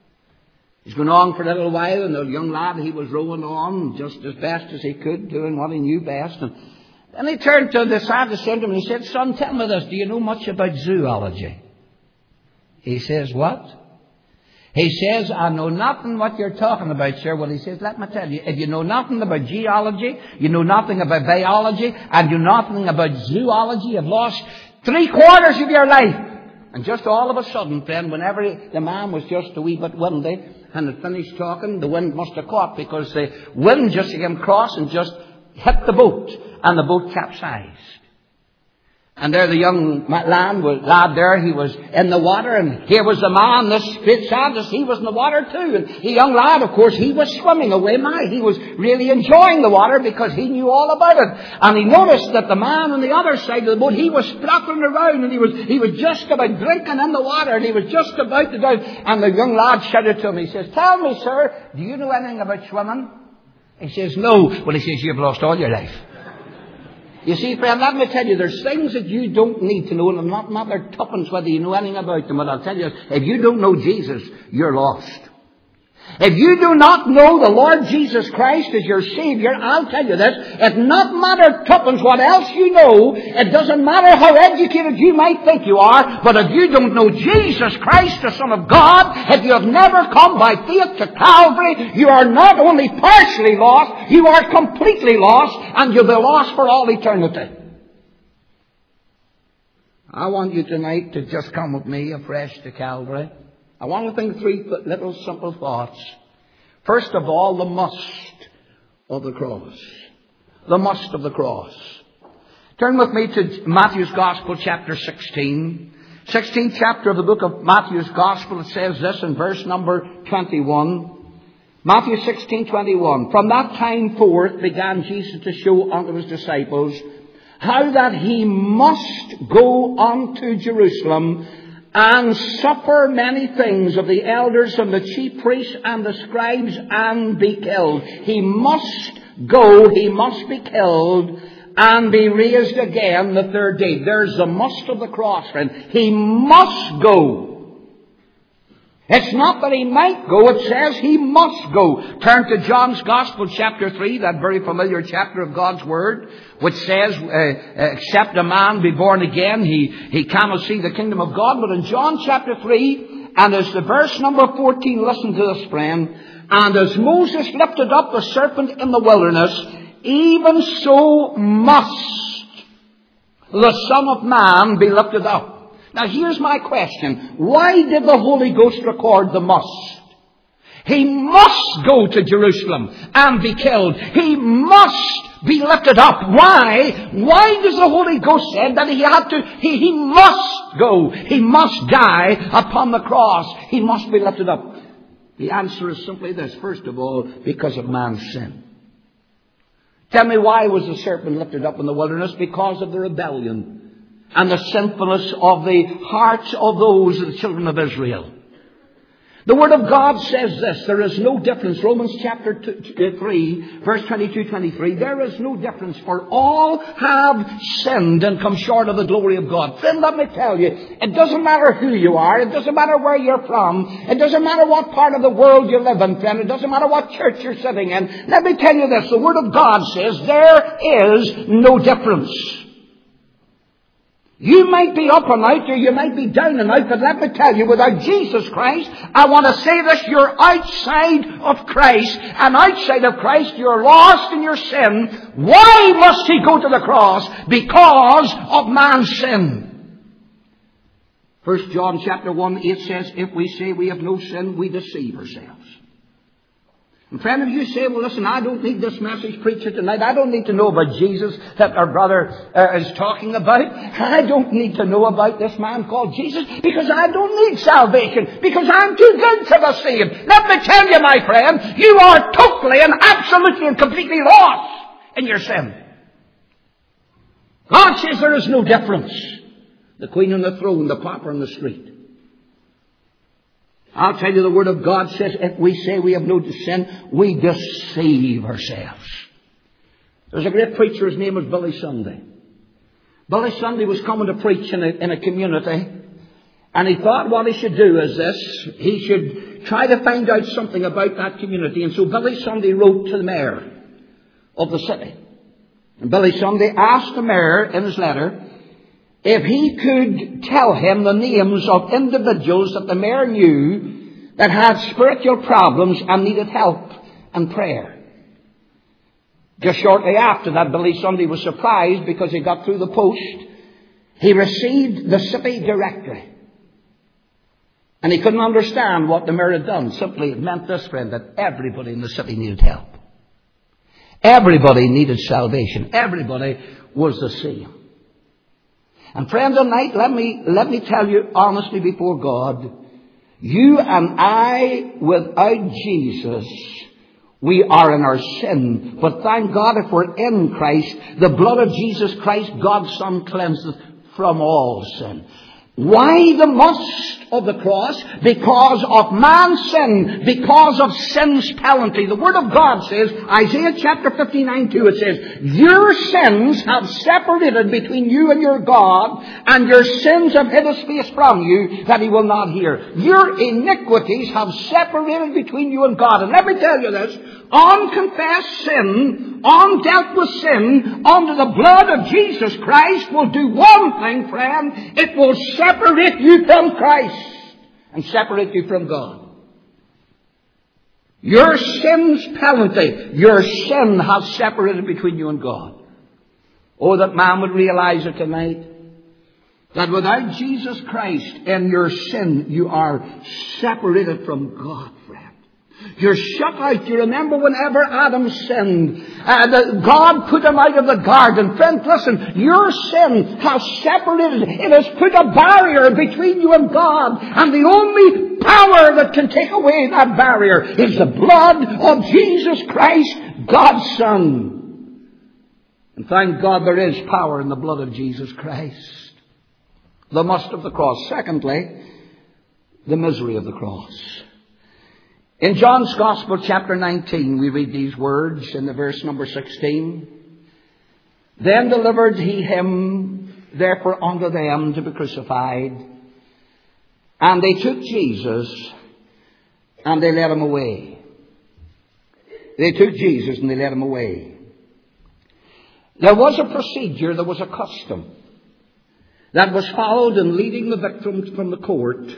He's gone on for a little while, and the young lad, he was rowing on just as best as he could, doing what he knew best. And then he turned to the scientist and he said, son, tell me this, do you know much about zoology? He says, what? He says, I know nothing what you're talking about, sir. Well, he says, let me tell you, if you know nothing about geology, you know nothing about biology, and you know nothing about zoology, you've lost three quarters of your life. And just all of a sudden, friend, whenever the man was just a wee bit windy and had finished talking, the wind must have caught, because the wind just came across and just hit the boat, and the boat capsized. And there the young lad was, lad there, he was in the water, and here was the man, this great scientist, he was in the water too. And the young lad, of course, he was swimming away. My, he was really enjoying the water because he knew all about it. And he noticed that the man on the other side of the boat, he was spluttering around, and he was, he was just about drinking in the water, and he was just about to drown. And the young lad shouted to him, he says, "Tell me, sir, do you know anything about swimming?" He says, "No." Well, he says, "You've lost all your life." You see, friend, let me tell you, there's things that you don't need to know, and not matter tuppence whether you know anything about them. But I'll tell you, if you don't know Jesus, you're lost. If you do not know the Lord Jesus Christ as your Savior, I'll tell you this, it not matter tuppence what else you know, it doesn't matter how educated you might think you are, but if you don't know Jesus Christ, the Son of God, if you have never come by faith to Calvary, you are not only partially lost, you are completely lost, and you'll be lost for all eternity. I want you tonight to just come with me afresh to Calvary. I want to think three little simple thoughts. First of all, the must of the cross. The must of the cross. Turn with me to Matthew's Gospel, chapter sixteen. sixteenth chapter of the book of Matthew's Gospel. It says this in verse number twenty-one. Matthew sixteen twenty-one. From that time forth began Jesus to show unto his disciples how that he must go unto Jerusalem and suffer many things of the elders and the chief priests and the scribes, and be killed. He must go, he must be killed, and be raised again the third day. There's the must of the cross, friend. He must go. It's not that he might go, it says he must go. Turn to John's Gospel, chapter three, that very familiar chapter of God's Word, which says, uh, except a man be born again, he, he cannot see the kingdom of God. But in John chapter three, and as the verse number fourteen, listen to this, friend. And as Moses lifted up the serpent in the wilderness, even so must the Son of Man be lifted up. Now here's my question. Why did the Holy Ghost record the must? He must go to Jerusalem and be killed. He must be lifted up. Why? Why does the Holy Ghost say that he had to, he, he must go. He must die upon the cross. He must be lifted up. The answer is simply this. First of all, because of man's sin. Tell me, why was the serpent lifted up in the wilderness? Because of the rebellion and the sinfulness of the hearts of those, the children of Israel. The Word of God says this, there is no difference. Romans chapter two, three, verse twenty-two, twenty-three. There is no difference, for all have sinned and come short of the glory of God. Friend, let me tell you, it doesn't matter who you are. It doesn't matter where you're from. It doesn't matter what part of the world you live in, friend. It doesn't matter what church you're sitting in. Let me tell you this, the Word of God says there is no difference. You might be up and out, or you might be down and out, but let me tell you, without Jesus Christ, I want to say this, you're outside of Christ, and outside of Christ you're lost in your sin. Why must he go to the cross? Because of man's sin. First John chapter one, eight says, if we say we have no sin, we deceive ourselves. And friend, if you say, well, listen, I don't need this message preacher tonight. I don't need to know about Jesus that our brother uh, is talking about. I don't need to know about this man called Jesus because I don't need salvation, because I'm too good to be saved. Let me tell you, my friend, you are totally and absolutely and completely lost in your sin. God says there is no difference. The queen on the throne, the pauper on the street. I'll tell you, the Word of God says if we say we have no sin, we deceive ourselves. There's a great preacher, his name was Billy Sunday. Billy Sunday was coming to preach in a, in a community, and he thought what he should do is this. He should try to find out something about that community. And so Billy Sunday wrote to the mayor of the city. And Billy Sunday asked the mayor in his letter if he could tell him the names of individuals that the mayor knew that had spiritual problems and needed help and prayer. Just shortly after that, Billy Sunday was surprised because he got through the post. He received the city directory. And he couldn't understand what the mayor had done. Simply, it meant this, friend, that everybody in the city needed help. Everybody needed salvation. Everybody was the same. And friend, tonight, let me, let me tell you honestly before God, you and I, without Jesus, we are in our sin. But thank God if we're in Christ, the blood of Jesus Christ, God's Son, cleanseth from all sin. Why the must of the cross? Because of man's sin, because of sin's penalty. The Word of God says, Isaiah chapter fifty-nine two, it says, your sins have separated between you and your God, and your sins have hid His face from you, that He will not hear. Your iniquities have separated between you and God. And let me tell you this, unconfessed sin, undealt with sin, under the blood of Jesus Christ will do one thing, friend. It will separate you from Christ and separate you from God. Your sin's penalty, your sin has separated between you and God. Oh, that man would realize it tonight. That without Jesus Christ in your sin, you are separated from God, friend. You're shut out. You remember whenever Adam sinned, uh, the, God put him out of the garden. Friend, listen, your sin has separated. It has put a barrier between you and God. And the only power that can take away that barrier is the blood of Jesus Christ, God's Son. And thank God there is power in the blood of Jesus Christ. The must of the cross. Secondly, the misery of the cross. In John's Gospel, chapter nineteen, we read these words in the verse number sixteen. Then delivered he him, therefore, unto them to be crucified. And they took Jesus, and they led him away. They took Jesus, and they led him away. There was a procedure, there was a custom that was followed in leading the victim from the court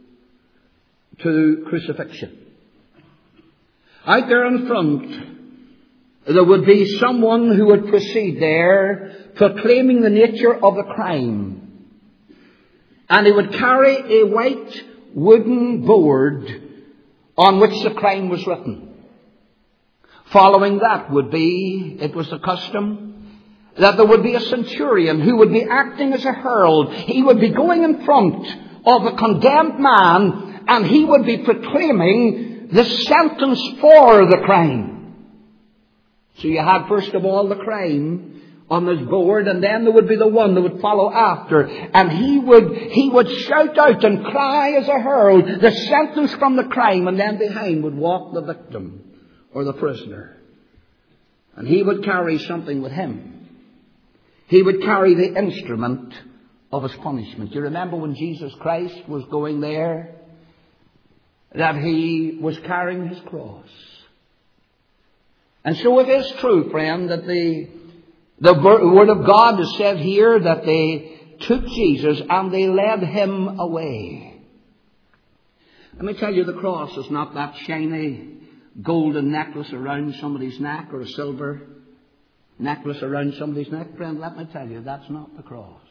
to crucifixion. Out there in front, there would be someone who would proceed there proclaiming the nature of the crime. And he would carry a white wooden board on which the crime was written. Following that would be, it was the custom, that there would be a centurion who would be acting as a herald. He would be going in front of the condemned man, and he would be proclaiming the sentence for the crime. So you had first of all the crime on this board, and then there would be the one that would follow after. And he would, he would shout out and cry as a herald the sentence from the crime, and then behind would walk the victim or the prisoner. And he would carry something with him. He would carry the instrument of his punishment. You remember when Jesus Christ was going there, that he was carrying his cross. And so it is true, friend, that the, the Word of God has said here that they took Jesus and they led him away. Let me tell you, the cross is not that shiny golden necklace around somebody's neck or a silver necklace around somebody's neck. Friend, let me tell you, that's not the cross.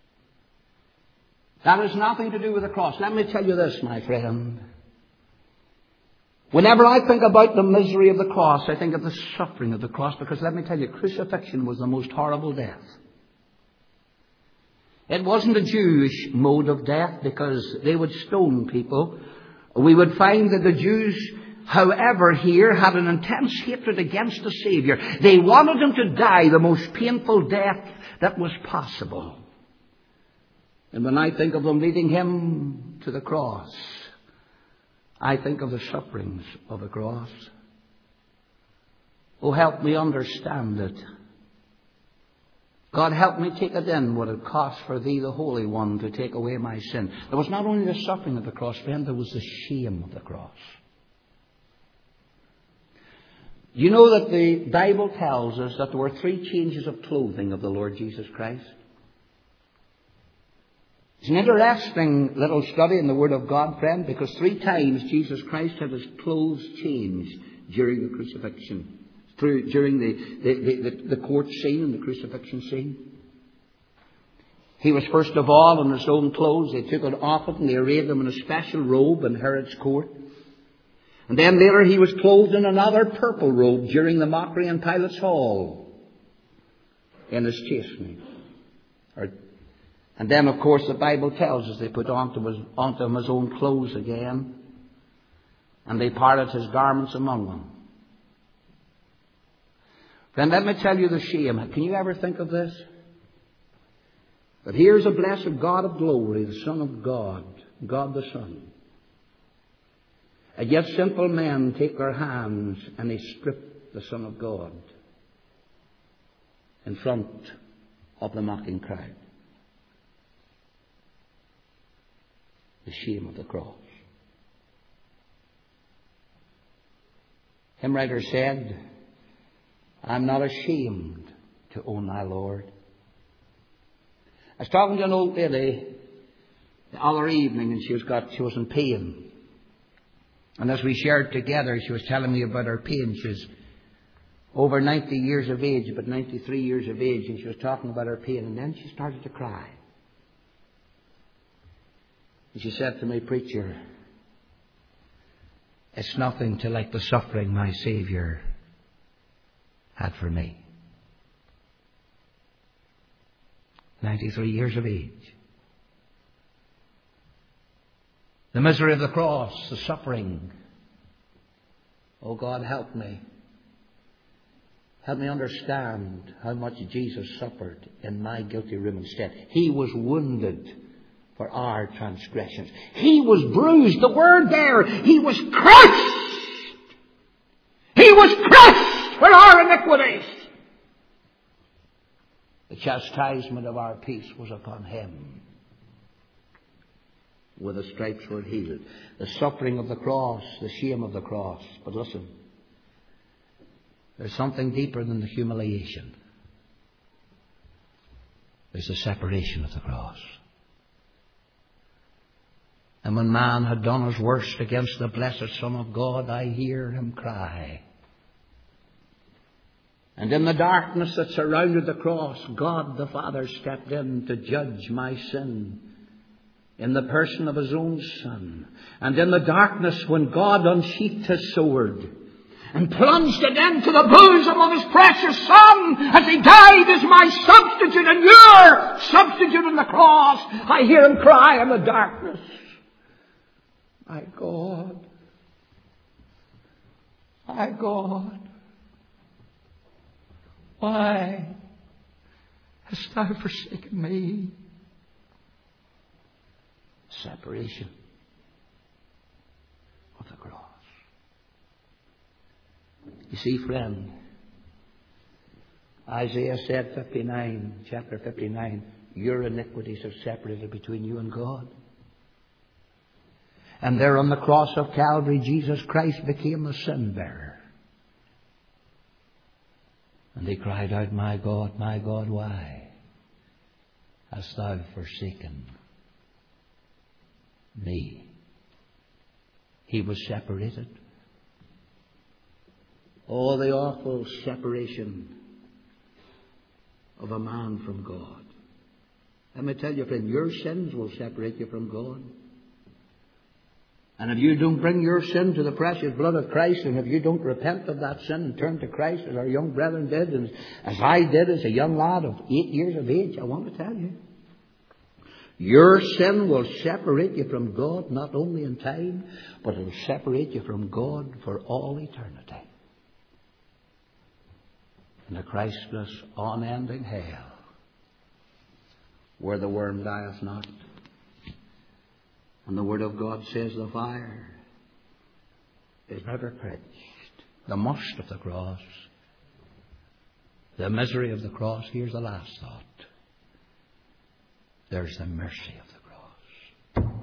That has nothing to do with the cross. Let me tell you this, my friend. Whenever I think about the misery of the cross, I think of the suffering of the cross, because let me tell you, crucifixion was the most horrible death. It wasn't a Jewish mode of death, because they would stone people. We would find that the Jews, however, here had an intense hatred against the Savior. They wanted him to die the most painful death that was possible. And when I think of them leading him to the cross, I think of the sufferings of the cross. Oh, help me understand it. God, help me take it in what it cost for thee, the Holy One, to take away my sin. There was not only the suffering of the cross, friend, there was the shame of the cross. You know that the Bible tells us that there were three changes of clothing of the Lord Jesus Christ. It's an interesting little study in the Word of God, friend, because three times Jesus Christ had his clothes changed during the crucifixion, through during the, the, the, the court scene and the crucifixion scene. He was first of all in his own clothes. They took it off him and they arrayed him in a special robe in Herod's court. And then later he was clothed in another purple robe during the mockery in Pilate's hall in his chastening. Or And then, of course, the Bible tells us they put onto, his, onto him his own clothes again, and they parted his garments among them. Then let me tell you the shame. Can you ever think of this? But here's a blessed God of glory, the Son of God, God the Son. And yet simple men take their hands and they strip the Son of God in front of the mocking crowd. The shame of the cross. Hymn writer said, I'm not ashamed to own my Lord. I was talking to an old lady the other evening, and she was got she was in pain. And as we shared together, she was telling me about her pain. She was over ninety years of age, about ninety-three years of age, and she was talking about her pain. And then she started to cry. And she said to me, Preacher, it's nothing to like the suffering my Saviour had for me. ninety-three years of age. The misery of the cross, the suffering. Oh God, help me. Help me understand how much Jesus suffered in my guilty room instead. He was wounded for our transgressions. He was bruised. The word there, He was crushed. He was crushed for our iniquities. The chastisement of our peace was upon Him. With the stripes were healed. The suffering of the cross, the shame of the cross. But listen, there's something deeper than the humiliation. There's the separation of the cross. And when man had done his worst against the blessed Son of God, I hear him cry. And in the darkness that surrounded the cross, God the Father stepped in to judge my sin in the person of His own Son. And in the darkness, when God unsheathed His sword and plunged it into the bosom of His precious Son as He died as my substitute and your substitute on the cross, I hear Him cry in the darkness, My God, my God, why hast Thou forsaken me? Separation of the cross. You see, friend, Isaiah said fifty-nine, chapter fifty-nine, your iniquities have separated between you and God. And there on the cross of Calvary, Jesus Christ became a sin bearer. And they cried out, My God, my God, why hast Thou forsaken me? He was separated. Oh, the awful separation of a man from God. Let me tell you, friend, your sins will separate you from God. And if you don't bring your sin to the precious blood of Christ, and if you don't repent of that sin and turn to Christ as our young brethren did, and as I did as a young lad of eight years of age, I want to tell you, your sin will separate you from God not only in time, but it will separate you from God for all eternity. In a Christless, unending hell, where the worm dieth not. And the Word of God says the fire is never quenched. The must of the cross, the misery of the cross. Here's the last thought. There's the mercy of the cross.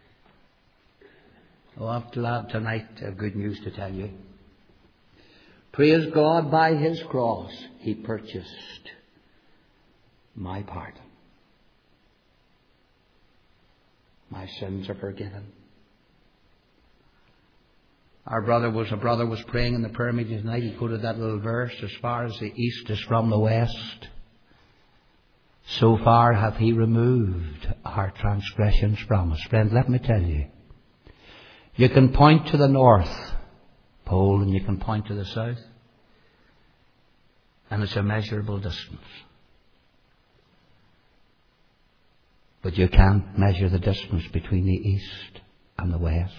Oh, I'm glad tonight I have good news to tell you. Praise God, by His cross He purchased my pardon. My sins are forgiven. Our brother was a brother was praying in the prayer meeting tonight. He quoted that little verse, as far as the east is from the west, so far hath He removed our transgressions from us. Friend, let me tell you, you can point to the north pole and you can point to the south, and it's a measurable distance. But you can't measure the distance between the east and the west.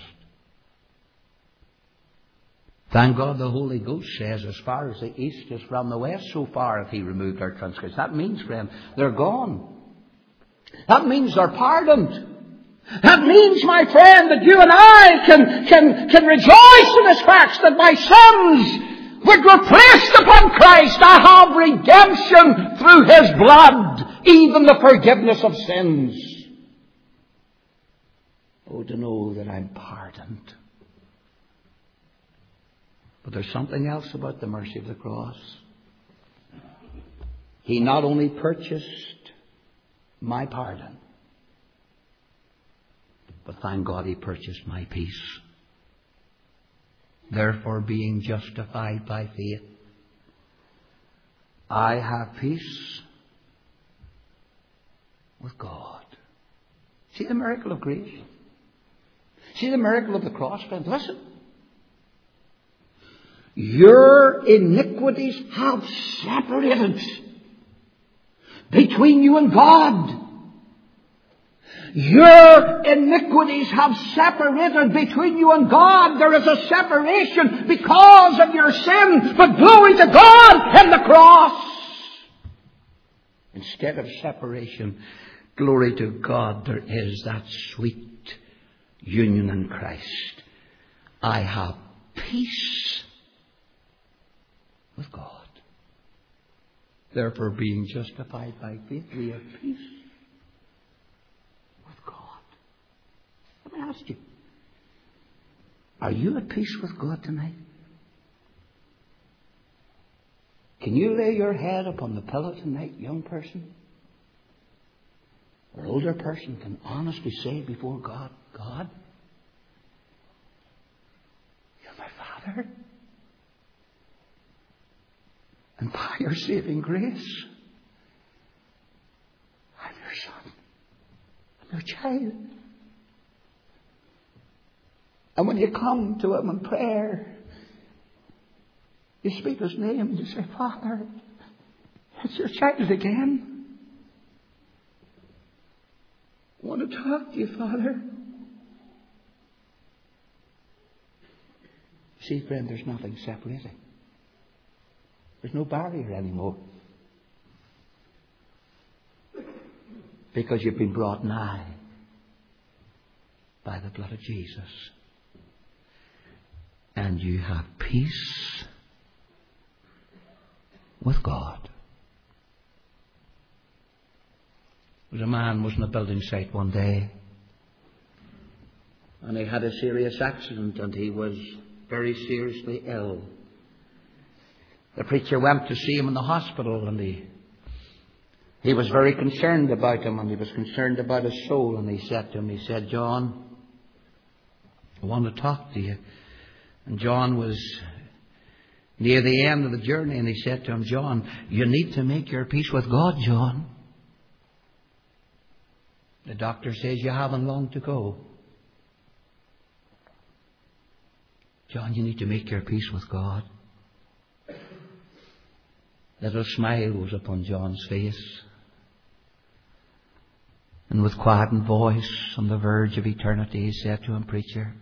Thank God the Holy Ghost says as far as the east is from the west, so far hath He removed our transgressions. That means, friend, they're gone. That means they're pardoned. That means, my friend, that you and I can, can, can rejoice in this fact that my sins, which were placed upon Christ, I have redemption through His blood, even the forgiveness of sins. Oh, to know that I'm pardoned. But there's something else about the mercy of the cross. He not only purchased my pardon, but thank God He purchased my peace. Therefore, being justified by faith, I have peace with God. See the miracle of grace? See the miracle of the cross, friends? Listen. Your iniquities have separated between you and God. Your iniquities have separated between you and God. There is a separation because of your sin. But glory to God in the cross. Instead of separation, glory to God, there is that sweet union in Christ. I have peace with God. Therefore, being justified by faith, we have peace with God. Let me ask you, are you at peace with God tonight? Can you lay your head upon the pillow tonight, young person? Or older person can honestly say before God, God, you're my Father. And by your saving grace, I'm your son. I'm your child. And when you come to Him in prayer, you speak His name and you say, Father, it's your child again. I want to talk to you, Father. See, friend, there's nothing separating. There's no barrier anymore. Because you've been brought nigh by the blood of Jesus. And you have peace with God. There was a man was on a building site one day, and he had a serious accident, and he was very seriously ill. The preacher went to see him in the hospital, and he he was very concerned about him, and he was concerned about his soul. And he said to him, he said, John, I want to talk to you. And John was near the end of the journey, and he said to him, John, you need to make your peace with God, John. The doctor says you haven't long to go. John, you need to make your peace with God. A little smile was upon John's face. And with quietened voice on the verge of eternity, he said to him, Preacher,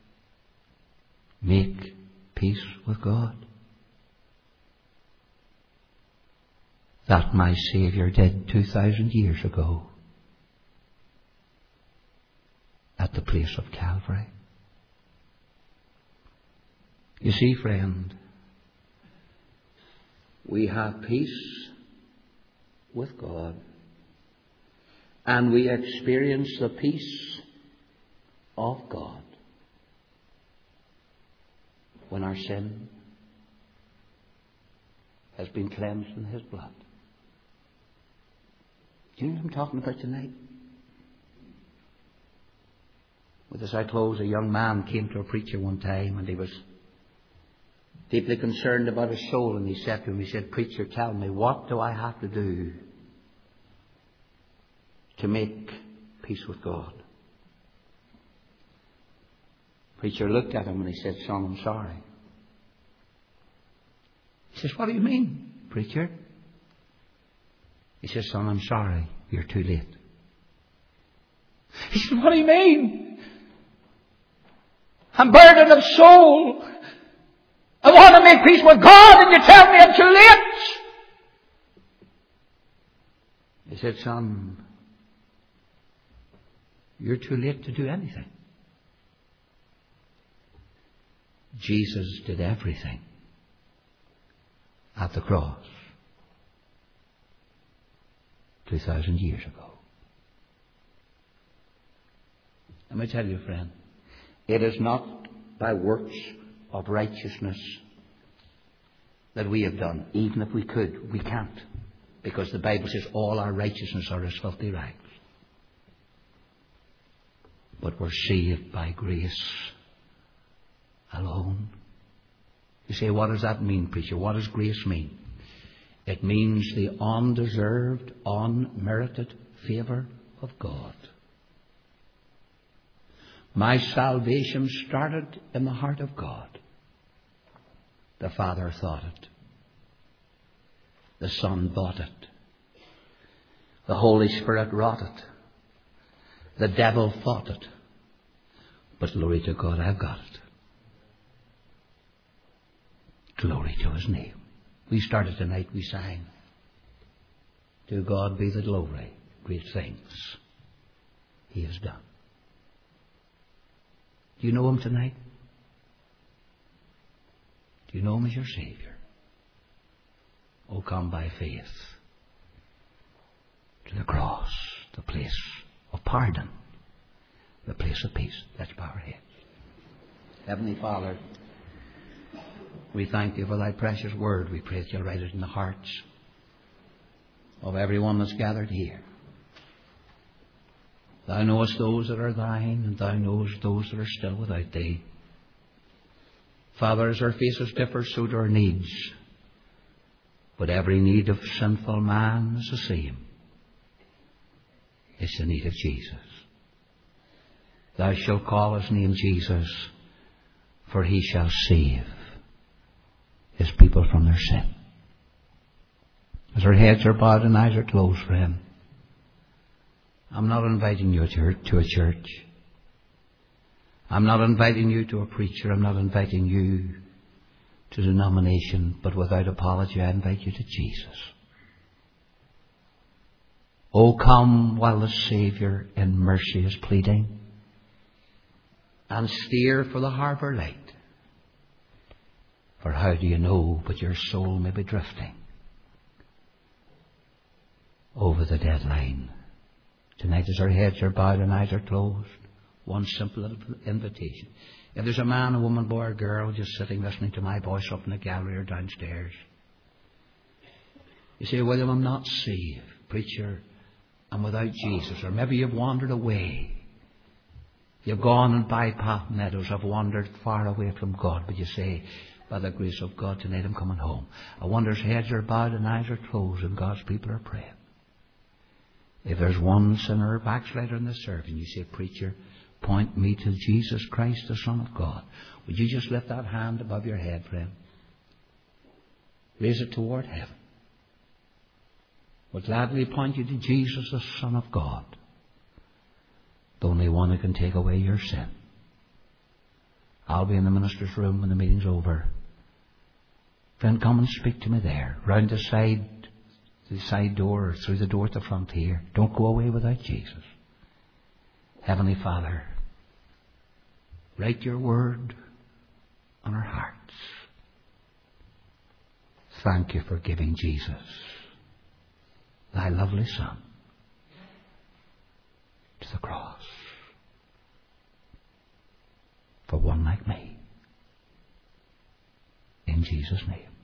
make peace with God. That my Saviour did two thousand years ago at the place of Calvary. You see, friend, we have peace with God, and we experience the peace of God when our sin has been cleansed in His blood. Do you know what I'm talking about tonight? With as I close, a young man came to a preacher one time, and he was deeply concerned about his soul, and he said to him, he said, Preacher, tell me, what do I have to do to make peace with God? Preacher looked at him and he said, Son, I'm sorry. He says, What do you mean, preacher? He says, Son, I'm sorry, you're too late. He said, what do you mean? I'm burdened of soul. I want to make peace with God, and you tell me I'm too late. He said, son, you're too late to do anything. Jesus did everything at the cross two thousand years ago. Let me tell you, friend, it is not by works of righteousness that we have done. Even if we could, we can't. Because the Bible says all our righteousness are as filthy rags. But we're saved by grace alone. You say, what does that mean, preacher? What does grace mean? It means the undeserved, unmerited favour of God. My salvation started in the heart of God. The Father thought it. The Son bought it. The Holy Spirit wrought it. The devil fought it. But glory to God, I've got it. Glory to His name. We started tonight, we sang, to God be the glory, great things He has done. Do you know Him tonight? Do you know Him as your Saviour? Oh, come by faith to the cross, the place of pardon, the place of peace. Let's bow our heads. Heavenly Father, we thank You for Thy precious word. We pray that You'll write it in the hearts of everyone that's gathered here. Thou knowest those that are Thine, and Thou knowest those that are still without Thee. Father, as our faces differ, so do our needs. But every need of sinful man is the same. It's the need of Jesus. Thou shalt call His name Jesus, for He shall save His people from their sin. As our heads are bowed and eyes are closed, friend, I'm not inviting you to a church. I'm not inviting you to a preacher. I'm not inviting you to denomination. But without apology, I invite you to Jesus. Oh, come while the Saviour in mercy is pleading, and steer for the harbour light. For how do you know but your soul may be drifting over the dead line? Tonight, as our heads are bowed and eyes are closed, one simple little invitation. If there's a man, a woman, boy or girl just sitting listening to my voice up in the gallery or downstairs, you say, William, I'm not saved, preacher, I'm without Jesus. Or maybe you've wandered away. You've gone and bypassed meadows, have wandered far away from God. But you say, by the grace of God, tonight I'm coming home. I wonder as heads are bowed and eyes are closed and God's people are praying. If there's one sinner or backslider in the service, and you say, preacher, point me to Jesus Christ, the Son of God. Would you just lift that hand above your head, friend? Raise it toward heaven. Would gladly point you to Jesus, the Son of God, the only one who can take away your sin. I'll be in the minister's room when the meeting's over. Friend, come and speak to me there, round the side, the side door, or through the door at the front here. Don't go away without Jesus. Heavenly Father, write Your word on our hearts. Thank You for giving Jesus, Thy lovely Son, to the cross for one like me. In Jesus' name.